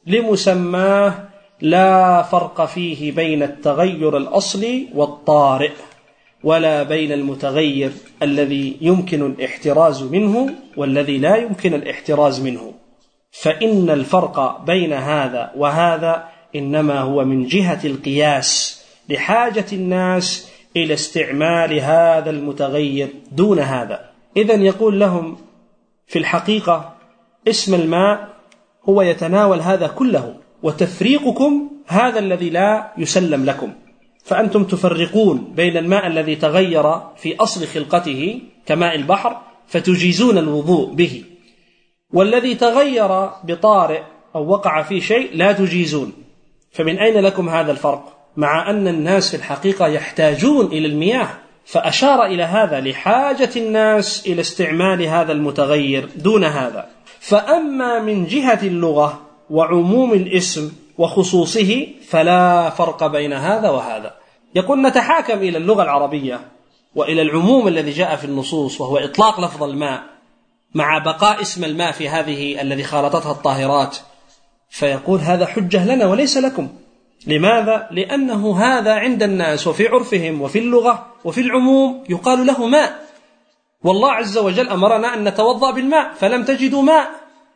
لمسماه لا فرق فيه بين التغير الأصلي والطارئ، ولا بين المتغير الذي يمكن الاحتراز منه والذي لا يمكن الاحتراز منه، فإن الفرق بين هذا وهذا إنما هو من جهة القياس لحاجة الناس إلى استعمال هذا المتغير دون هذا. إذن يقول لهم في الحقيقة اسم الماء هو يتناول هذا كله، وتفريقكم هذا الذي لا يسلم لكم، فأنتم تفرقون بين الماء الذي تغير في أصل خلقته كماء البحر فتجيزون الوضوء به، والذي تغير بطارئ أو وقع فيه شيء لا تجيزون. فمن أين لكم هذا الفرق؟ مع أن الناس في الحقيقة يحتاجون إلى المياه، فأشار إلى هذا لحاجة الناس إلى استعمال هذا المتغير دون هذا. فأما من جهة اللغة وعموم الاسم وخصوصه فلا فرق بين هذا وهذا. يقول نتحاكم إلى اللغة العربية وإلى العموم الذي جاء في النصوص، وهو إطلاق لفظ الماء مع بقاء اسم الماء في هذه الذي خالطتها الطاهرات، فيقول هذا حجة لنا وليس لكم. لماذا؟ لأنه هذا عند الناس وفي عرفهم وفي اللغة وفي العموم يقال له ماء، والله عز وجل أمرنا أن نتوضأ بالماء فلم تجدوا ماء.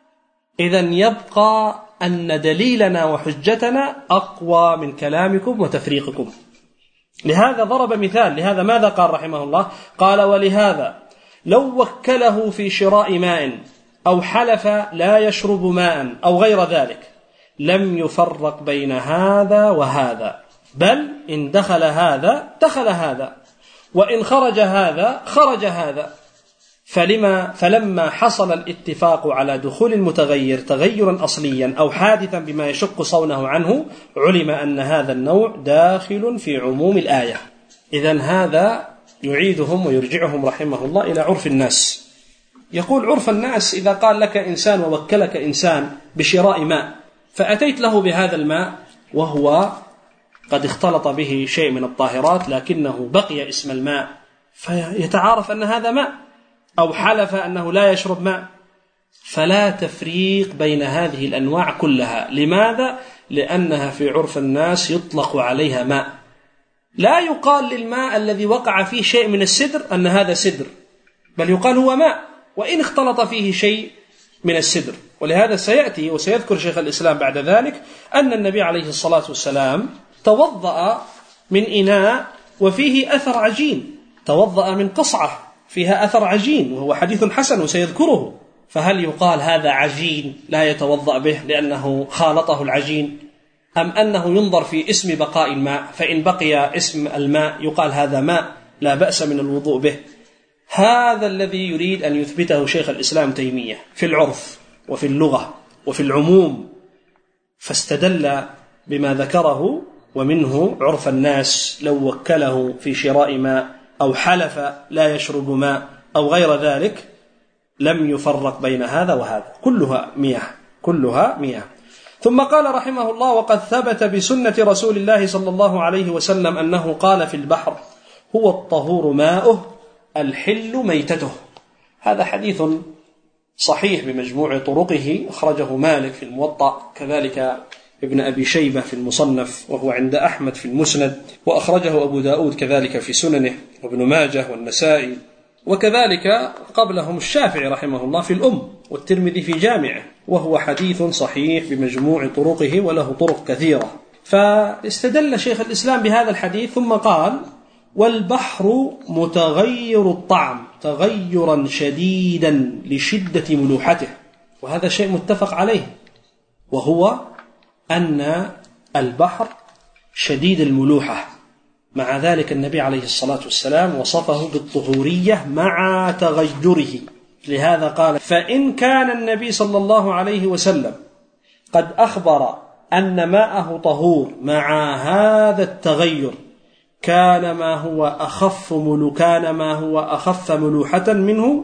إذن يبقى أن دليلنا وحجتنا أقوى من كلامكم وتفريقكم. لهذا ضرب مثال. لهذا ماذا قال رحمه الله؟ قال: ولهذا لو وكله في شراء ماء أو حلف لا يشرب ماء أو غير ذلك لم يفرق بين هذا وهذا، بل إن دخل هذا دخل هذا، وإن خرج هذا خرج هذا. فلما حصل الاتفاق على دخول المتغير تغيرا أصليا أو حادثا بما يشق صونه عنه، علم أن هذا النوع داخل في عموم الآية. إذن هذا يعيدهم ويرجعهم رحمه الله إلى عرف الناس. يقول عرف الناس إذا قال لك إنسان ووكلك إنسان بشراء ماء، فأتيت له بهذا الماء وهو قد اختلط به شيء من الطاهرات لكنه بقي اسم الماء، فيتعارف أن هذا ماء، أو حلف أنه لا يشرب ماء، فلا تفريق بين هذه الأنواع كلها. لماذا؟ لأنها في عرف الناس يطلق عليها ماء. لا يقال للماء الذي وقع فيه شيء من السدر أن هذا سدر، بل يقال هو ماء وإن اختلط فيه شيء من السدر. ولهذا سيأتي وسيذكر شيخ الإسلام بعد ذلك أن النبي عليه الصلاة والسلام توضأ من إناء وفيه أثر عجين، توضأ من قصعة فيها أثر عجين، وهو حديث حسن وسيذكره. فهل يقال هذا عجين لا يتوضأ به لأنه خالطه العجين، أم أنه ينظر في اسم بقاء الماء، فإن بقي اسم الماء يقال هذا ماء لا بأس من الوضوء به؟ هذا الذي يريد أن يثبته شيخ الإسلام تيمية في العرف وفي اللغة وفي العموم، فاستدل بما ذكره ومنه عرف الناس لو وكله في شراء ماء أو حلف لا يشرب ماء أو غير ذلك لم يفرق بين هذا وهذا، كلها مياه. ثم قال رحمه الله: وقد ثبت بسنة رسول الله صلى الله عليه وسلم أنه قال في البحر: هو الطهور ماؤه الحل ميتته. هذا حديث صحيح بمجموع طرقه، أخرجه مالك في الموطأ، كذلك ابن أبي شيبة في المصنف، وهو عند أحمد في المسند، وأخرجه أبو داود كذلك في سننه، وابن ماجه والنسائي، وكذلك قبلهم الشافعي رحمه الله في الأم، والترمذي في جامعه، وهو حديث صحيح بمجموع طرقه وله طرق كثيرة. فاستدل شيخ الإسلام بهذا الحديث ثم قال: والبحر متغير الطعم تغيرا شديدا لشدة ملوحته. وهذا شيء متفق عليه، وهو أن البحر شديد الملوحة. مع ذلك النبي عليه الصلاة والسلام وصفه بالطهورية مع تغيره. لهذا قال: فإن كان النبي صلى الله عليه وسلم قد أخبر أن ماءه طهور مع هذا التغير، كان ما هو أخف ملوحة منه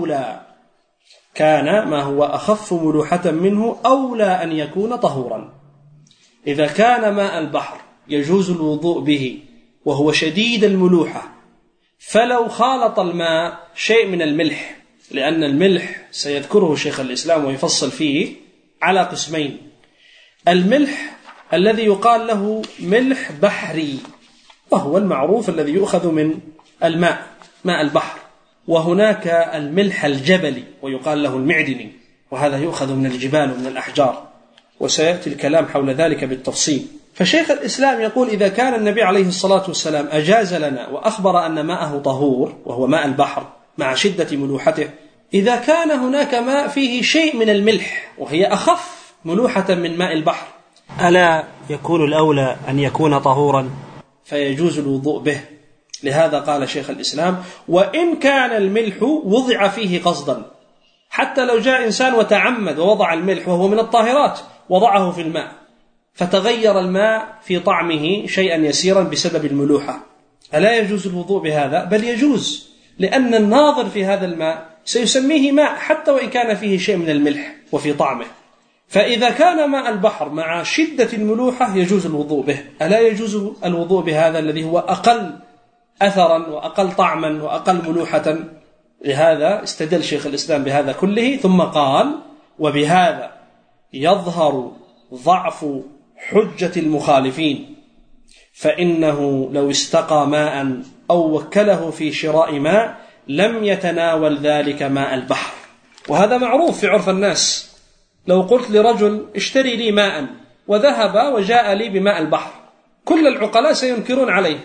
أولى أن يكون طهورا. إذا كان ماء البحر يجوز الوضوء به وهو شديد الملوحة، فلو خالط الماء شيء من الملح، لأن الملح سيذكره شيخ الإسلام ويفصل فيه على قسمين: الملح الذي يقال له ملح بحري، وهو المعروف الذي يؤخذ من الماء، ماء البحر، وهناك الملح الجبلي ويقال له المعدني، وهذا يؤخذ من الجبال ومن الأحجار، وسيأتي الكلام حول ذلك بالتفصيل. فشيخ الإسلام يقول: إذا كان النبي عليه الصلاة والسلام أجاز لنا وأخبر أن ماءه طهور وهو ماء البحر مع شدة ملوحته، إذا كان هناك ماء فيه شيء من الملح وهي أخف ملوحة من ماء البحر، ألا يكون الأولى أن يكون طهورا فيجوز الوضوء به؟ لهذا قال شيخ الإسلام: وإن كان الملح وضع فيه قصدا، حتى لو جاء إنسان وتعمد ووضع الملح وهو من الطاهرات وضعه في الماء فتغير الماء في طعمه شيئا يسيرا بسبب الملوحة، ألا يجوز الوضوء بهذا؟ بل يجوز، لأن الناظر في هذا الماء سيسميه ماء حتى وإن كان فيه شيء من الملح وفي طعمه. فإذا كان ماء البحر مع شدة الملوحة يجوز الوضوء به، ألا يجوز الوضوء بهذا الذي هو أقل أثرا وأقل طعما وأقل ملوحة؟ لهذا استدل شيخ الإسلام بهذا كله، ثم قال: وبهذا يظهر ضعف حجة المخالفين، فإنه لو استقى ماء أو وكله في شراء ماء لم يتناول ذلك ماء البحر. وهذا معروف في عرف الناس. لو قلت لرجل: اشتري لي ماء، وذهب وجاء لي بماء البحر، كل العقلاء سينكرون عليه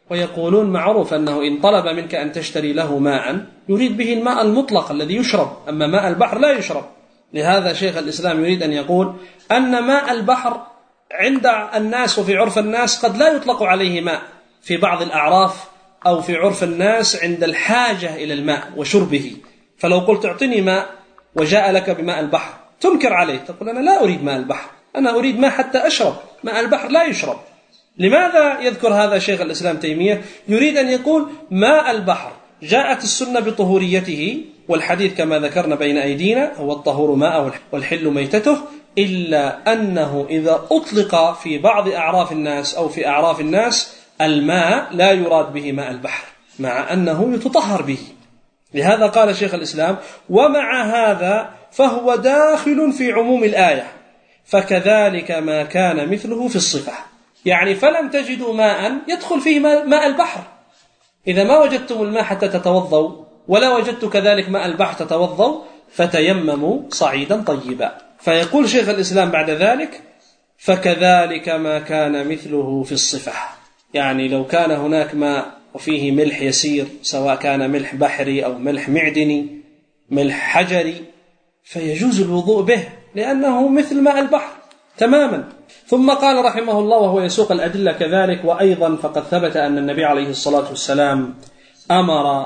ويقولون معروف أنه إن طلب منك أن تشتري له ماء يريد به الماء المطلق الذي يشرب، أما ماء البحر لا يشرب. لهذا شيخ الإسلام يريد أن يقول أن ماء البحر عند الناس وفي عرف الناس قد لا يطلق عليه ماء في بعض الأعراف أو في عرف الناس عند الحاجة إلى الماء وشربه. فلو قلت اعطني ماء وجاء لك بماء البحر تنكر عليه، تقول أنا لا أريد ماء البحر، أنا أريد ماء حتى أشرب، ماء البحر لا يشرب. لماذا يذكر هذا شيخ الإسلام تيمية؟ يريد أن يقول ماء البحر جاءت السنة بطهوريته، والحديث كما ذكرنا بين أيدينا هو الطهور ماءه والحل ميتته، إلا أنه إذا أطلق في بعض أعراف الناس أو في أعراف الناس الماء لا يراد به ماء البحر، مع أنه يتطهر به. لهذا قال شيخ الإسلام ومع هذا فهو داخل في عموم الآية، فكذلك ما كان مثله في الصفة. يعني فلم تجدوا ماء يدخل فيه ماء البحر، إذا ما وجدتم الماء حتى تتوضوا ولا وجدت كذلك ماء البحر تتوضوا فتيمموا صعيدا طيبا. فيقول شيخ الإسلام بعد ذلك فكذلك ما كان مثله في الصفة، يعني لو كان هناك ماء وفيه ملح يسير، سواء كان ملح بحري أو ملح معدني ملح حجري، فيجوز الوضوء به لأنه مثل ماء البحر تماما. ثم قال رحمه الله وهو يسوق الأدلة كذلك: وأيضا فقد ثبت أن النبي عليه الصلاة والسلام أمر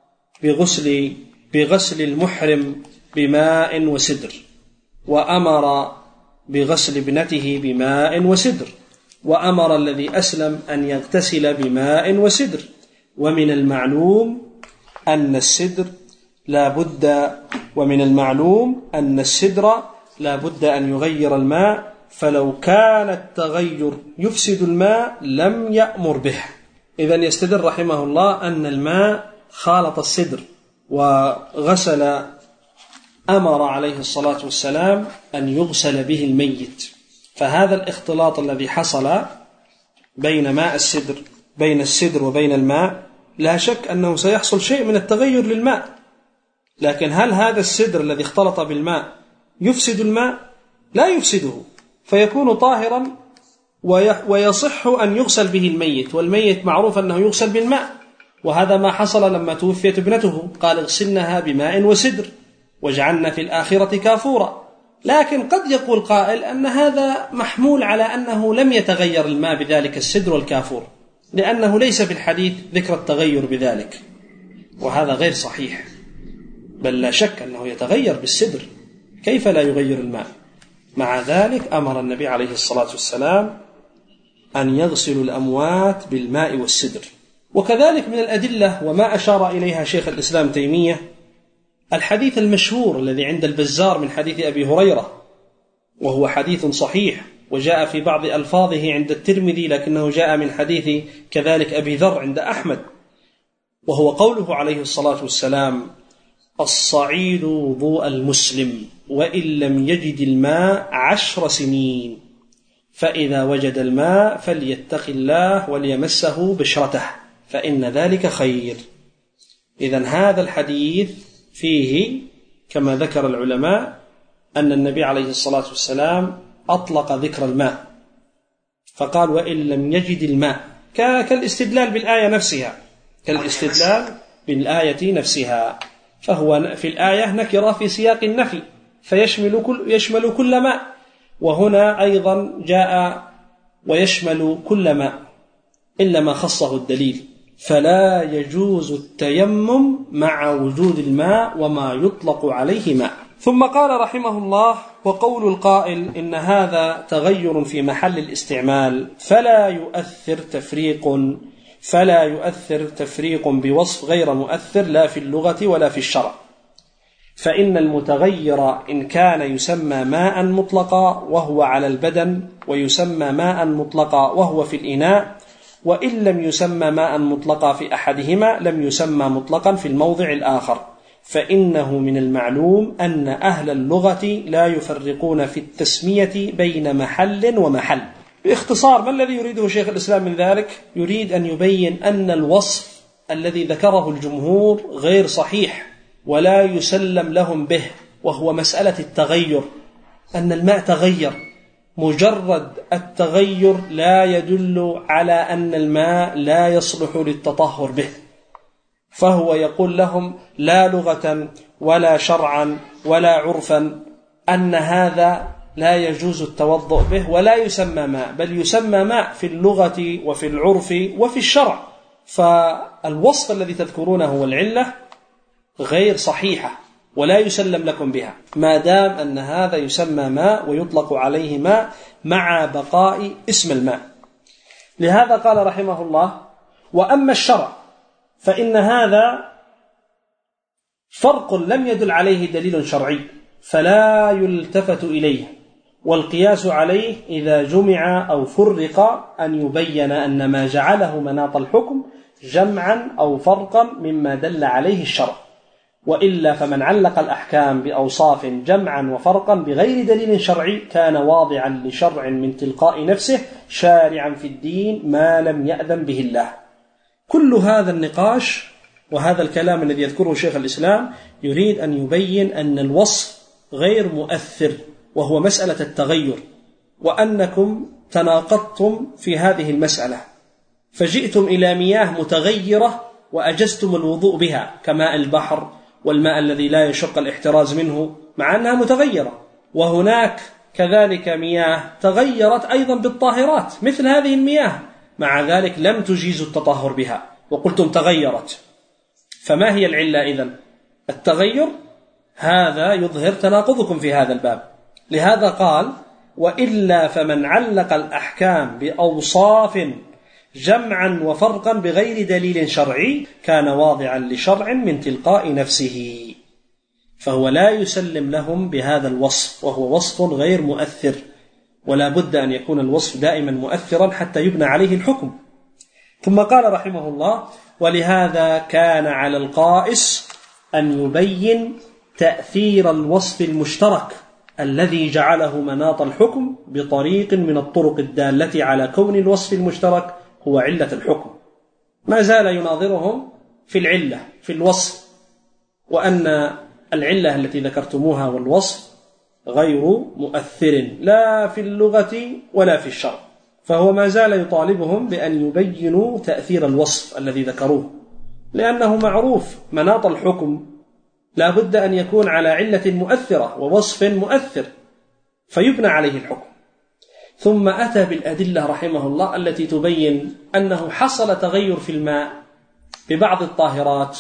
بغسل المحرم بماء وسدر، وأمر بغسل ابنته بماء وسدر، وأمر الذي أسلم أن يغتسل بماء وسدر. ومن المعلوم أن السدر لا بد أن يغير الماء، فلو كان التغير يفسد الماء لم يأمر به. إذن يستدل رحمه الله أن الماء خالط السدر وغسل، أمر عليه الصلاة والسلام أن يغسل به الميت. فهذا الاختلاط الذي حصل بين السدر وبين الماء لا شك أنه سيحصل شيء من التغير للماء، لكن هل هذا السدر الذي اختلط بالماء يفسد الماء؟ لا يفسده، فيكون طاهرا ويصح أن يغسل به الميت، والميت معروف أنه يغسل بالماء، وهذا ما حصل لما توفيت ابنته، قال اغسلنها بماء وسدر واجعلنا في الآخرة كافورا. لكن قد يقول قائل أن هذا محمول على أنه لم يتغير الماء بذلك السدر والكافور، لأنه ليس في الحديث ذكر التغير بذلك، وهذا غير صحيح، بل لا شك أنه يتغير بالسدر، كيف لا يغير الماء؟ مع ذلك أمر النبي عليه الصلاة والسلام أن يغسل الأموات بالماء والسدر. وكذلك من الأدلة وما أشار إليها شيخ الإسلام تيمية الحديث المشهور الذي عند البزار من حديث أبي هريرة، وهو حديث صحيح وجاء في بعض ألفاظه عند الترمذي، لكنه جاء من حديث كذلك أبي ذر عند أحمد، وهو قوله عليه الصلاة والسلام: الصعيد وضوء المسلم وإن لم يجد الماء 10 سنين، فإذا وجد الماء فليتق الله وليمسه بشرته فإن ذلك خير. إذن هذا الحديث فيه كما ذكر العلماء أن النبي عليه الصلاة والسلام أطلق ذكر الماء، فقال وإن لم يجد الماء، كالاستدلال بالآية نفسها، فهو في الآية نكرة في سياق النفي فيشمل كل ماء، وهنا أيضا جاء ويشمل كل ماء إلا ما خصه الدليل، فلا يجوز التيمم مع وجود الماء وما يطلق عليه ماء. ثم قال رحمه الله: وقول القائل إن هذا تغير في محل الاستعمال فلا يؤثر تفريق بوصف غير مؤثر لا في اللغة ولا في الشرع، فإن المتغير إن كان يسمى ماء مطلقا وهو على البدن، ويسمى ماء مطلقا وهو في الإناء، وإن لم يسمى ماء مطلقا في أحدهما لم يسمى مطلقا في الموضع الآخر، فإنه من المعلوم أن أهل اللغة لا يفرقون في التسمية بين محل ومحل. باختصار ما الذي يريده شيخ الإسلام من ذلك؟ يريد أن يبين أن الوصف الذي ذكره الجمهور غير صحيح ولا يسلم لهم به، وهو مسألة التغير، أن الماء تغير مجرد التغير لا يدل على أن الماء لا يصلح للتطهر به، فهو يقول لهم لا لغة ولا شرعا ولا عرفا أن هذا لا يجوز التوضؤ به ولا يسمى ماء، بل يسمى ماء في اللغة وفي العرف وفي الشرع. فالوصف الذي تذكرونه والعلة غير صحيحة ولا يسلم لكم بها، ما دام أن هذا يسمى ماء ويطلق عليه ماء مع بقاء اسم الماء. لهذا قال رحمه الله: وأما الشرع فإن هذا فرق لم يدل عليه دليل شرعي فلا يلتفت إليه، والقياس عليه إذا جمع أو فرق أن يبين أن ما جعله مناط الحكم جمعا أو فرقا مما دل عليه الشرع، وإلا فمن علق الأحكام بأوصاف جمعا وفرقا بغير دليل شرعي كان واضعا لشرع من تلقاء نفسه شارعا في الدين ما لم يأذن به الله. كل هذا النقاش وهذا الكلام الذي يذكره شيخ الإسلام يريد أن يبين أن الوصف غير مؤثر، وهو مسألة التغير، وأنكم تناقضتم في هذه المسألة، فجئتم إلى مياه متغيرة وأجزتم الوضوء بها كماء البحر والماء الذي لا يشق الاحتراز منه مع أنها متغيرة، وهناك كذلك مياه تغيرت أيضا بالطاهرات مثل هذه المياه، مع ذلك لم تجيزوا التطهر بها وقلتم تغيرت. فما هي العلة إذن؟ التغير هذا يظهر تناقضكم في هذا الباب. لهذا قال: وإلا فمن علق الأحكام بأوصاف جمعا وفرقا بغير دليل شرعي كان واضعا لشرع من تلقاء نفسه، فهو لا يسلم لهم بهذا الوصف، وهو وصف غير مؤثر، ولا بد أن يكون الوصف دائما مؤثرا حتى يبنى عليه الحكم. ثم قال رحمه الله: ولهذا كان على القائس أن يبين تأثير الوصف المشترك الذي جعله مناط الحكم بطريق من الطرق الدالة على كون الوصف المشترك هو علة الحكم. ما زال يناظرهم في العلة في الوصف، وأن العلة التي ذكرتموها والوصف غير مؤثر لا في اللغة ولا في الشرع، فهو ما زال يطالبهم بأن يبينوا تأثير الوصف الذي ذكروه، لأنه معروف مناط الحكم لا بد أن يكون على علة مؤثرة ووصف مؤثر فيبنى عليه الحكم. ثم أتى بالأدلة رحمه الله التي تبين أنه حصل تغير في الماء ببعض الطاهرات،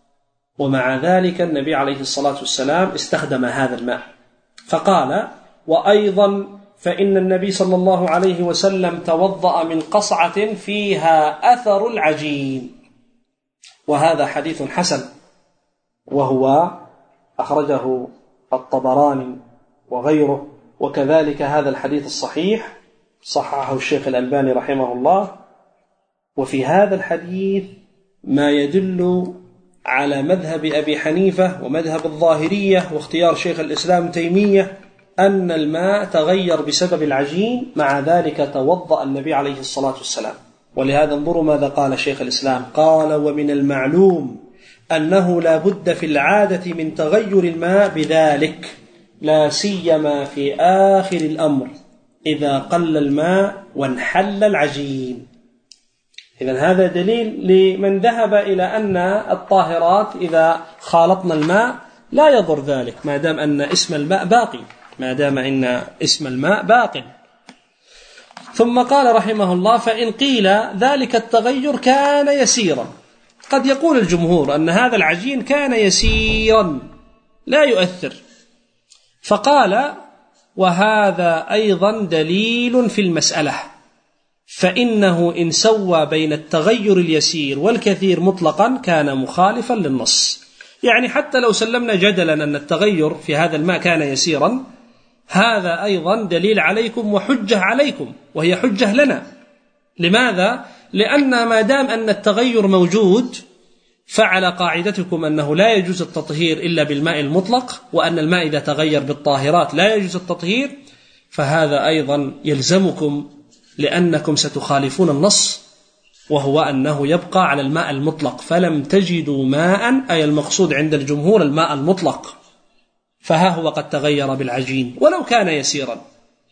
ومع ذلك النبي عليه الصلاة والسلام استخدم هذا الماء، فقال: وأيضا فإن النبي صلى الله عليه وسلم توضأ من قصعة فيها أثر العجين، وهذا حديث حسن، وهو أخرجه الطبراني وغيره، وكذلك هذا الحديث الصحيح صححه الشيخ الألباني رحمه الله. وفي هذا الحديث ما يدل على مذهب أبي حنيفة ومذهب الظاهرية واختيار شيخ الإسلام تيمية أن الماء تغير بسبب العجين، مع ذلك توضأ النبي عليه الصلاة والسلام. ولهذا انظروا ماذا قال شيخ الإسلام، قال: ومن المعلوم أنه لا بد في العادة من تغير الماء بذلك، لا سيما في آخر الأمر إذا قل الماء وانحل العجين. إذن هذا دليل لمن ذهب إلى أن الطاهرات إذا خالطنا الماء لا يضر ذلك ما دام أن اسم الماء باقي، ما دام أن اسم الماء باق. ثم قال رحمه الله: فإن قيل ذلك التغير كان يسيرا، قد يقول الجمهور أن هذا العجين كان يسيرا لا يؤثر، فقال: وهذا أيضا دليل في المسألة، فإنه إن سوى بين التغير اليسير والكثير مطلقا كان مخالفا للنص. يعني حتى لو سلمنا جدلا أن التغير في هذا الماء كان يسيرا، هذا أيضا دليل عليكم وحجة عليكم، وهي حجة لنا. لماذا؟ لأن ما دام أن التغير موجود فعلى قاعدتكم أنه لا يجوز التطهير إلا بالماء المطلق، وأن الماء إذا تغير بالطاهرات لا يجوز التطهير، فهذا أيضا يلزمكم لأنكم ستخالفون النص، وهو أنه يبقى على الماء المطلق، فلم تجدوا ماء، أي المقصود عند الجمهور الماء المطلق، فها هو قد تغير بالعجين ولو كان يسيرا.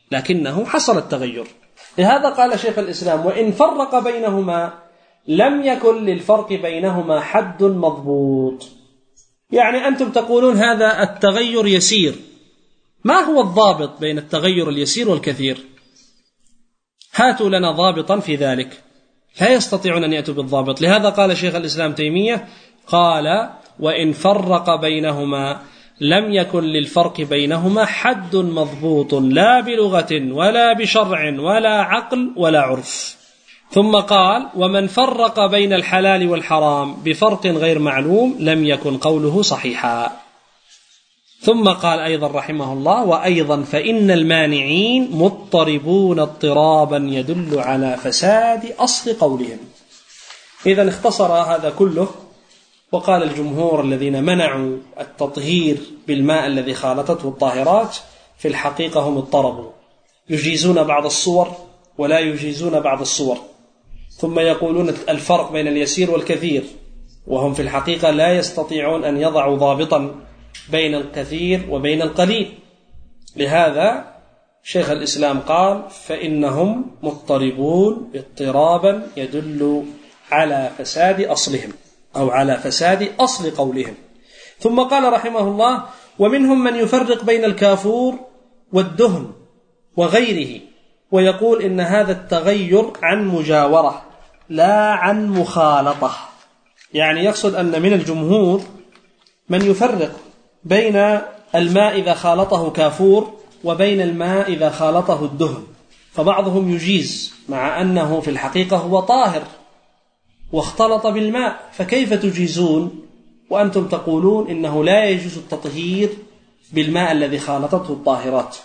لكنه حصل التغير. لهذا قال شيخ الإسلام: وإن فرق بينهما لم يكن للفرق بينهما حد مضبوط. يعني أنتم تقولون هذا التغير يسير، ما هو الضابط بين التغير اليسير والكثير؟ هاتوا لنا ضابطا في ذلك. لا يستطيعون أن يأتوا بالضابط. لهذا قال شيخ الإسلام تيمية قال: وإن فرق بينهما لم يكن للفرق بينهما حد مضبوط، لا بلغة ولا بشرع ولا عقل ولا عرف. ثم قال: ومن فرق بين الحلال والحرام بفرق غير معلوم لم يكن قوله صحيحا. ثم قال أيضا رحمه الله: وأيضا فإن المانعين مضطربون اضطرابا يدل على فساد أصل قولهم. إذن اختصر هذا كله وقال: الجمهور الذين منعوا التطهير بالماء الذي خالطته الطاهرات في الحقيقة هم اضطربوا، يجيزون بعض الصور ولا يجيزون بعض الصور، ثم يقولون الفرق بين اليسير والكثير، وهم في الحقيقة لا يستطيعون أن يضعوا ضابطا بين الكثير وبين القليل. لهذا شيخ الإسلام قال: فإنهم مضطربون اضطرابا يدل على فساد أصلهم أو على فساد أصل قولهم. ثم قال رحمه الله: ومنهم من يفرق بين الكافور والدهن وغيره، ويقول إن هذا التغير عن مجاورة لا عن مخالطة. يعني يقصد أن من الجمهور من يفرق بين الماء إذا خالطه كافور وبين الماء إذا خالطه الدهن، فبعضهم يجيز مع أنه في الحقيقة هو طاهر واختلط بالماء، فكيف تجيزون وأنتم تقولون إنه لا يجوز التطهير بالماء الذي خالطته الطاهرات؟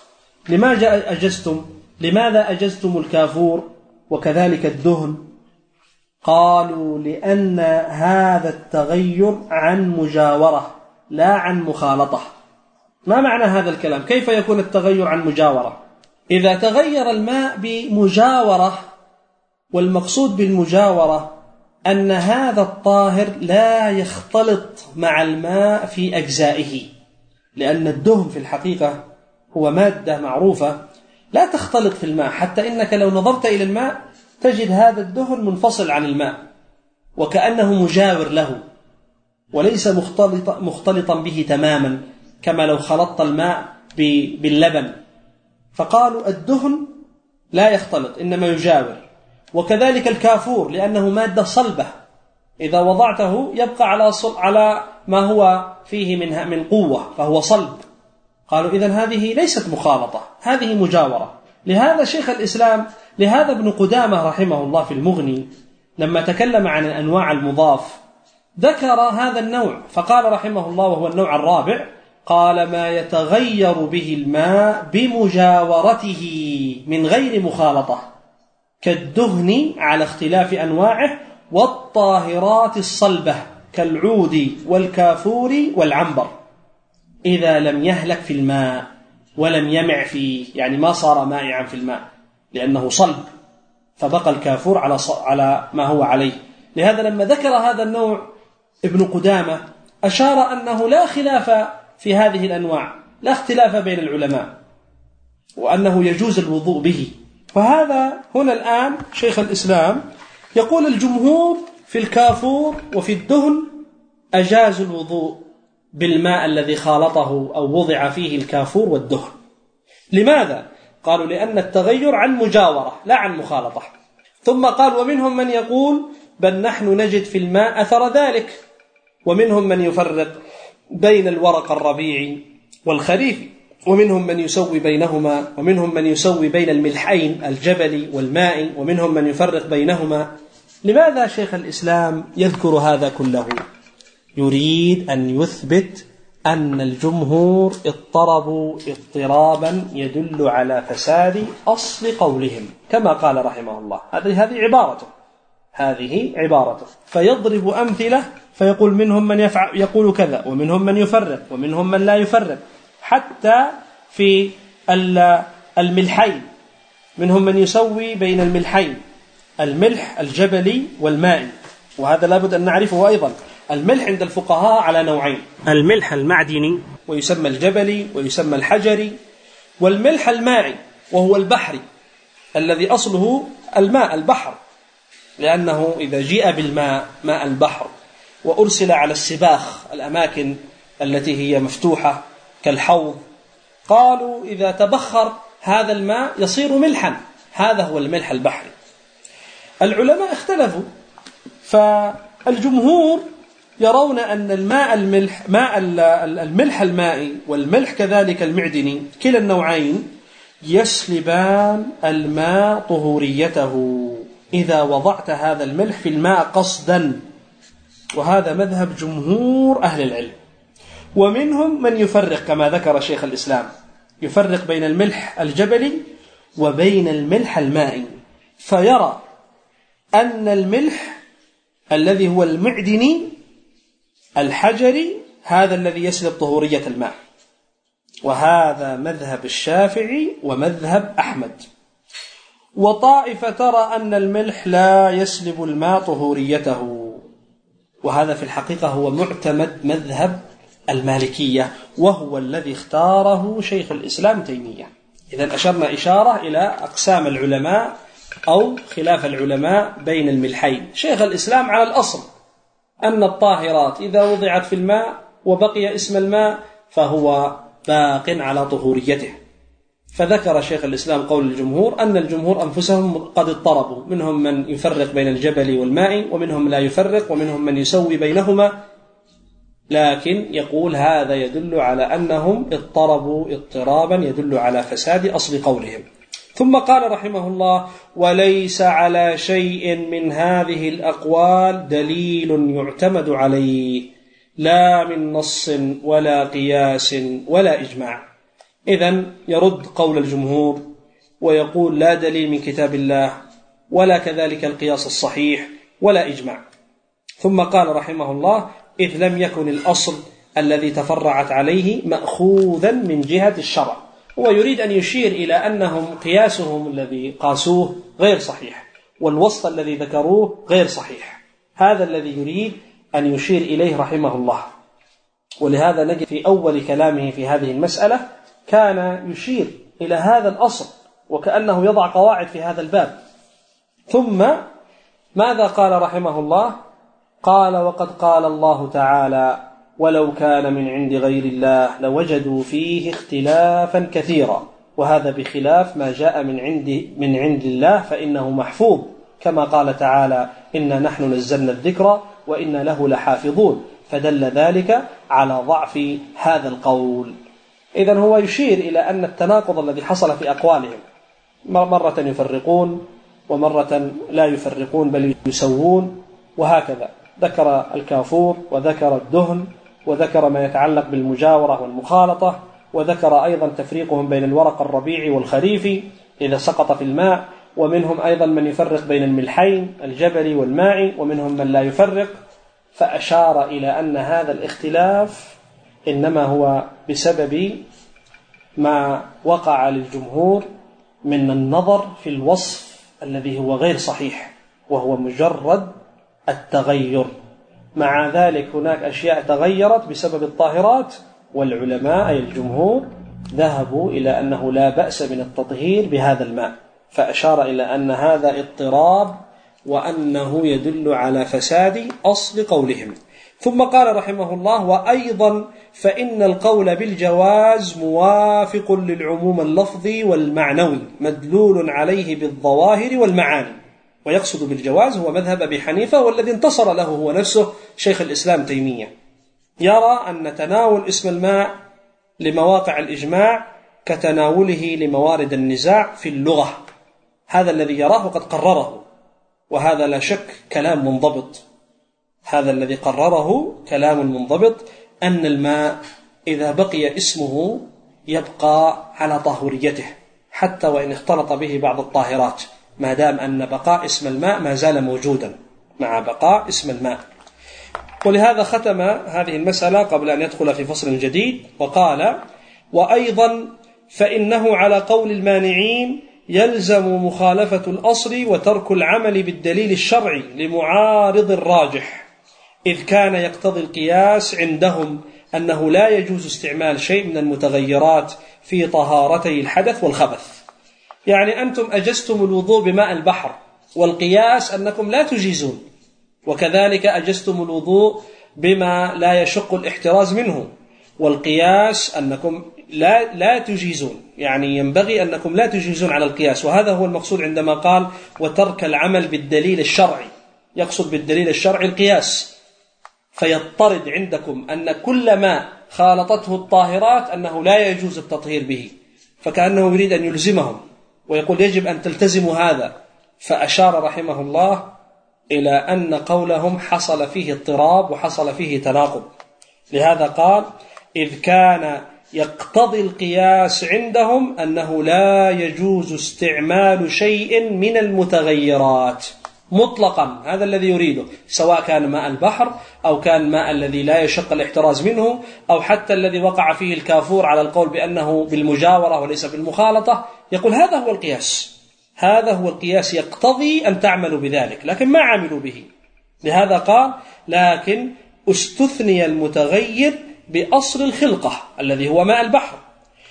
لماذا أجزتم الكافور وكذلك الدهن؟ قالوا: لأن هذا التغير عن مجاورة لا عن مخالطة. ما معنى هذا الكلام؟ كيف يكون التغير عن مجاورة؟ إذا تغير الماء بمجاورة، والمقصود بالمجاورة أن هذا الطاهر لا يختلط مع الماء في أجزائه، لأن الدهن في الحقيقة هو مادة معروفة لا تختلط في الماء، حتى إنك لو نظرت إلى الماء تجد هذا الدهن منفصل عن الماء وكأنه مجاور له وليس مختلطا به تماما كما لو خلطت الماء باللبن. فقالوا الدهن لا يختلط إنما يجاور. وكذلك الكافور لأنه مادة صلبة، إذا وضعته يبقى على ما هو فيه من قوة فهو صلب. قالوا إذن هذه ليست مخالطة، هذه مجاورة. لهذا شيخ الإسلام، لهذا ابن قدامة رحمه الله في المغني لما تكلم عن الأنواع المضاف ذكر هذا النوع، فقال رحمه الله وهو النوع الرابع: قال: ما يتغير به الماء بمجاورته من غير مخالطة، كالدهن على اختلاف أنواعه، والطاهرات الصلبة كالعود والكافور والعنبر، إذا لم يهلك في الماء ولم يمع فيه، يعني ما صار مائعا في الماء لأنه صلب، فبقى الكافور على ما هو عليه. لهذا لما ذكر هذا النوع ابن قدامة أشار أنه لا خلاف في هذه الأنواع، لا اختلاف بين العلماء، وأنه يجوز الوضوء به. فهذا هنا الآن شيخ الإسلام يقول: الجمهور في الكافور وفي الدهن أجاز الوضوء بالماء الذي خالطه أو وضع فيه الكافور والدهن. لماذا؟ قالوا: لأن التغير عن مجاورة لا عن مخالطة. ثم قال: ومنهم من يقول: بل نحن نجد في الماء أثر ذلك. ومنهم من يفرق بين الورق الربيعي والخريفي، ومنهم من يسوي بينهما، ومنهم من يسوي بين الملحين الجبلي والماء، ومنهم من يفرق بينهما. لماذا شيخ الإسلام يذكر هذا كله؟ يريد أن يثبت أن الجمهور اضطربوا اضطرابا يدل على فساد أصل قولهم، كما قال رحمه الله. هذه عبارته فيضرب أمثلة فيقول: منهم من يقول كذا، ومنهم من يفرق، ومنهم من لا يفرق، حتى في الملحين منهم من يسوي بين الملحين، الملح الجبلي والمائي، وهذا لابد أن نعرفه أيضا. الملح عند الفقهاء على نوعين: الملح المعدني ويسمى الجبلي ويسمى الحجري، والملح المائي. وهو البحر الذي أصله الماء البحر، لأنه إذا جيء بالماء ماء البحر وأرسل على السباخ الأماكن التي هي مفتوحة كالحوض، قالوا إذا تبخر هذا الماء يصير ملحا، هذا هو الملح البحري. العلماء اختلفوا، فالجمهور يرون أن الملح المائي والملح كذلك المعدني كلا النوعين يسلبان الماء طهوريته إذا وضعت هذا الملح في الماء قصدا، وهذا مذهب جمهور أهل العلم. ومنهم من يفرق كما ذكر شيخ الإسلام، يفرق بين الملح الجبلي وبين الملح المائي، فيرى أن الملح الذي هو المعدني الحجري هذا الذي يسلب طهورية الماء، وهذا مذهب الشافعي ومذهب أحمد. وطائفة ترى أن الملح لا يسلب الماء طهوريته، وهذا في الحقيقة هو معتمد مذهب المالكية، وهو الذي اختاره شيخ الإسلام تيمية. إذن أشرنا إشارة إلى أقسام العلماء أو خلاف العلماء بين الملحين. شيخ الإسلام على الأصل أن الطاهرات إذا وضعت في الماء وبقي اسم الماء فهو باق على طهوريته، فذكر شيخ الإسلام قول الجمهور أن الجمهور أنفسهم قد اضطربوا، منهم من يفرق بين الجبل والماء، ومنهم لا يفرق، ومنهم من يسوي بينهما، لكن يقول هذا يدل على أنهم اضطربوا اضطرابا يدل على فساد أصل قولهم. ثم قال رحمه الله: وليس على شيء من هذه الأقوال دليل يعتمد عليه، لا من نص ولا قياس ولا إجماع. إذن يرد قول الجمهور ويقول لا دليل من كتاب الله ولا كذلك القياس الصحيح ولا إجماع. ثم قال رحمه الله: إذ لم يكن الأصل الذي تفرعت عليه مأخوذا من جهة الشرع. هو يريد أن يشير إلى أنهم قياسهم الذي قاسوه غير صحيح، والوسط الذي ذكروه غير صحيح. هذا الذي يريد أن يشير إليه رحمه الله. ولهذا نجد في أول كلامه في هذه المسألة كان يشير إلى هذا الأصل وكأنه يضع قواعد في هذا الباب. ثم ماذا قال رحمه الله؟ قال: وقد قال الله تعالى: ولو كان من عند غير الله لوجدوا فيه اختلافا كثيرا، وهذا بخلاف ما جاء من عند الله فإنه محفوظ، كما قال تعالى: إنا نحن نزلنا الذكر وإنا له لحافظون، فدل ذلك على ضعف هذا القول. إذن هو يشير إلى أن التناقض الذي حصل في أقوالهم، مرة يفرقون ومرة لا يفرقون بل يسوون، وهكذا. ذكر الكافور وذكر الدهن وذكر ما يتعلق بالمجاورة والمخالطة، وذكر أيضا تفريقهم بين الورق الربيعي والخريفي إذا سقط في الماء، ومنهم أيضا من يفرق بين الملحين الجبلي والماء، ومنهم من لا يفرق. فأشار إلى أن هذا الاختلاف إنما هو بسبب ما وقع للجمهور من النظر في الوصف الذي هو غير صحيح، وهو مجرد التغير. مع ذلك هناك أشياء تغيرت بسبب الطاهرات، والعلماء أي الجمهور ذهبوا إلى أنه لا بأس من التطهير بهذا الماء، فأشار إلى أن هذا اضطراب وأنه يدل على فساد أصل قولهم. ثم قال رحمه الله: وأيضا فإن القول بالجواز موافق للعموم اللفظي والمعنوي مدلول عليه بالظواهر والمعاني. ويقصد بالجواز هو مذهب أبي حنيفة، والذي انتصر له هو نفسه شيخ الإسلام تيمية. يرى أن تناول اسم الماء لمواقع الإجماع كتناوله لموارد النزاع في اللغة، هذا الذي يراه وقد قرره، وهذا لا شك كلام منضبط. هذا الذي قرره كلام منضبط، أن الماء إذا بقي اسمه يبقى على طهوريته حتى وإن اختلط به بعض الطاهرات، ما دام أن بقاء اسم الماء ما زال موجودا مع بقاء اسم الماء. ولهذا ختم هذه المسألة قبل أن يدخل في فصل جديد وقال: وأيضا فإنه على قول المانعين يلزم مخالفة الأصل وترك العمل بالدليل الشرعي لمعارض الراجح، إذ كان يقتضي القياس عندهم أنه لا يجوز استعمال شيء من المتغيرات في طهارتي الحدث والخبث. يعني أنتم أجزتم الوضوء بماء البحر، والقياس أنكم لا تجيزون، وكذلك أجزتم الوضوء بما لا يشق الاحتراز منه، والقياس أنكم لا تجيزون، يعني ينبغي أنكم لا تجيزون على القياس. وهذا هو المقصود عندما قال وترك العمل بالدليل الشرعي، يقصد بالدليل الشرعي القياس، فيضطرد عندكم أن كل ما خالطته الطاهرات أنه لا يجوز التطهير به، فكأنه يريد أن يلزمهم ويقول يجب أن تلتزموا هذا. فأشار رحمه الله إلى أن قولهم حصل فيه اضطراب وحصل فيه تناقض، لهذا قال إذ كان يقتضي القياس عندهم أنه لا يجوز استعمال شيء من المتغيرات مطلقا، هذا الذي يريده، سواء كان ماء البحر أو كان ماء الذي لا يشق الاحتراز منه، أو حتى الذي وقع فيه الكافور على القول بأنه بالمجاورة وليس بالمخالطة. يقول هذا هو القياس، هذا هو القياس يقتضي أن تعملوا بذلك، لكن ما عملوا به. لهذا قال لكن استثني المتغير بأصل الخلقة الذي هو ماء البحر،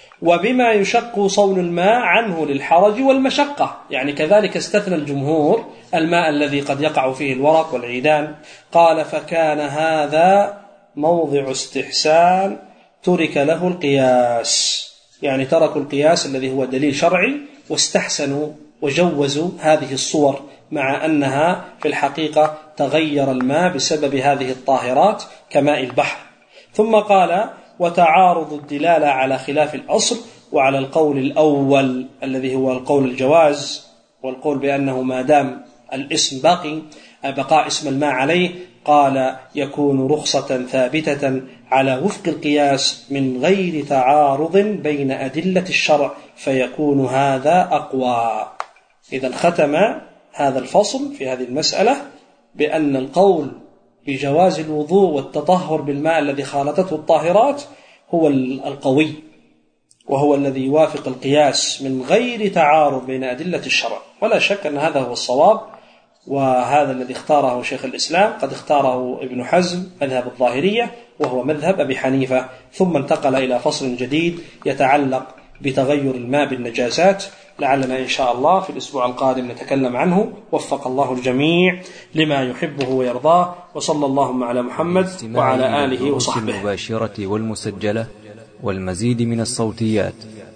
وبما يشق صون الماء عنه للحرج والمشقة، يعني كذلك استثنى الجمهور الماء الذي قد يقع فيه الورق والعيدان. قال فكان هذا موضع استحسان ترك له القياس، يعني تركوا القياس الذي هو دليل شرعي واستحسنوا وجوزوا هذه الصور، مع أنها في الحقيقة تغير الماء بسبب هذه الطاهرات كماء البحر. ثم قال وتعارض الدلالة على خلاف الأصل وعلى القول الأول الذي هو القول الجواز، والقول بأنه ما دام الاسم باقي بقاء اسم الماء عليه، قال يكون رخصة ثابتة على وفق القياس من غير تعارض بين أدلة الشرع، فيكون هذا أقوى. إذن ختم هذا الفصل في هذه المسألة بأن القول بجواز الوضوء والتطهر بالماء الذي خالطته الطاهرات هو القوي، وهو الذي يوافق القياس من غير تعارض بين أدلة الشرع، ولا شك أن هذا هو الصواب، وهذا الذي اختاره شيخ الإسلام، قد اختاره ابن حزم مذهب الظاهرية وهو مذهب أبي حنيفة. ثم انتقل إلى فصل جديد يتعلق بتغير الماء بالنجاسات، لعلنا إن شاء الله في الأسبوع القادم نتكلم عنه. وفق الله الجميع لما يحبه ويرضاه، وصلى اللهم على محمد وعلى آله وصحبه. المباشرة والمسجلة والمزيد من الصوتيات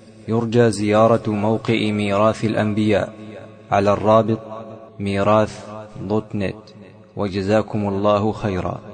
يرجى زيارة موقع ميراث الأنبياء على الرابط ميراث.net، وجزاكم الله خيرا.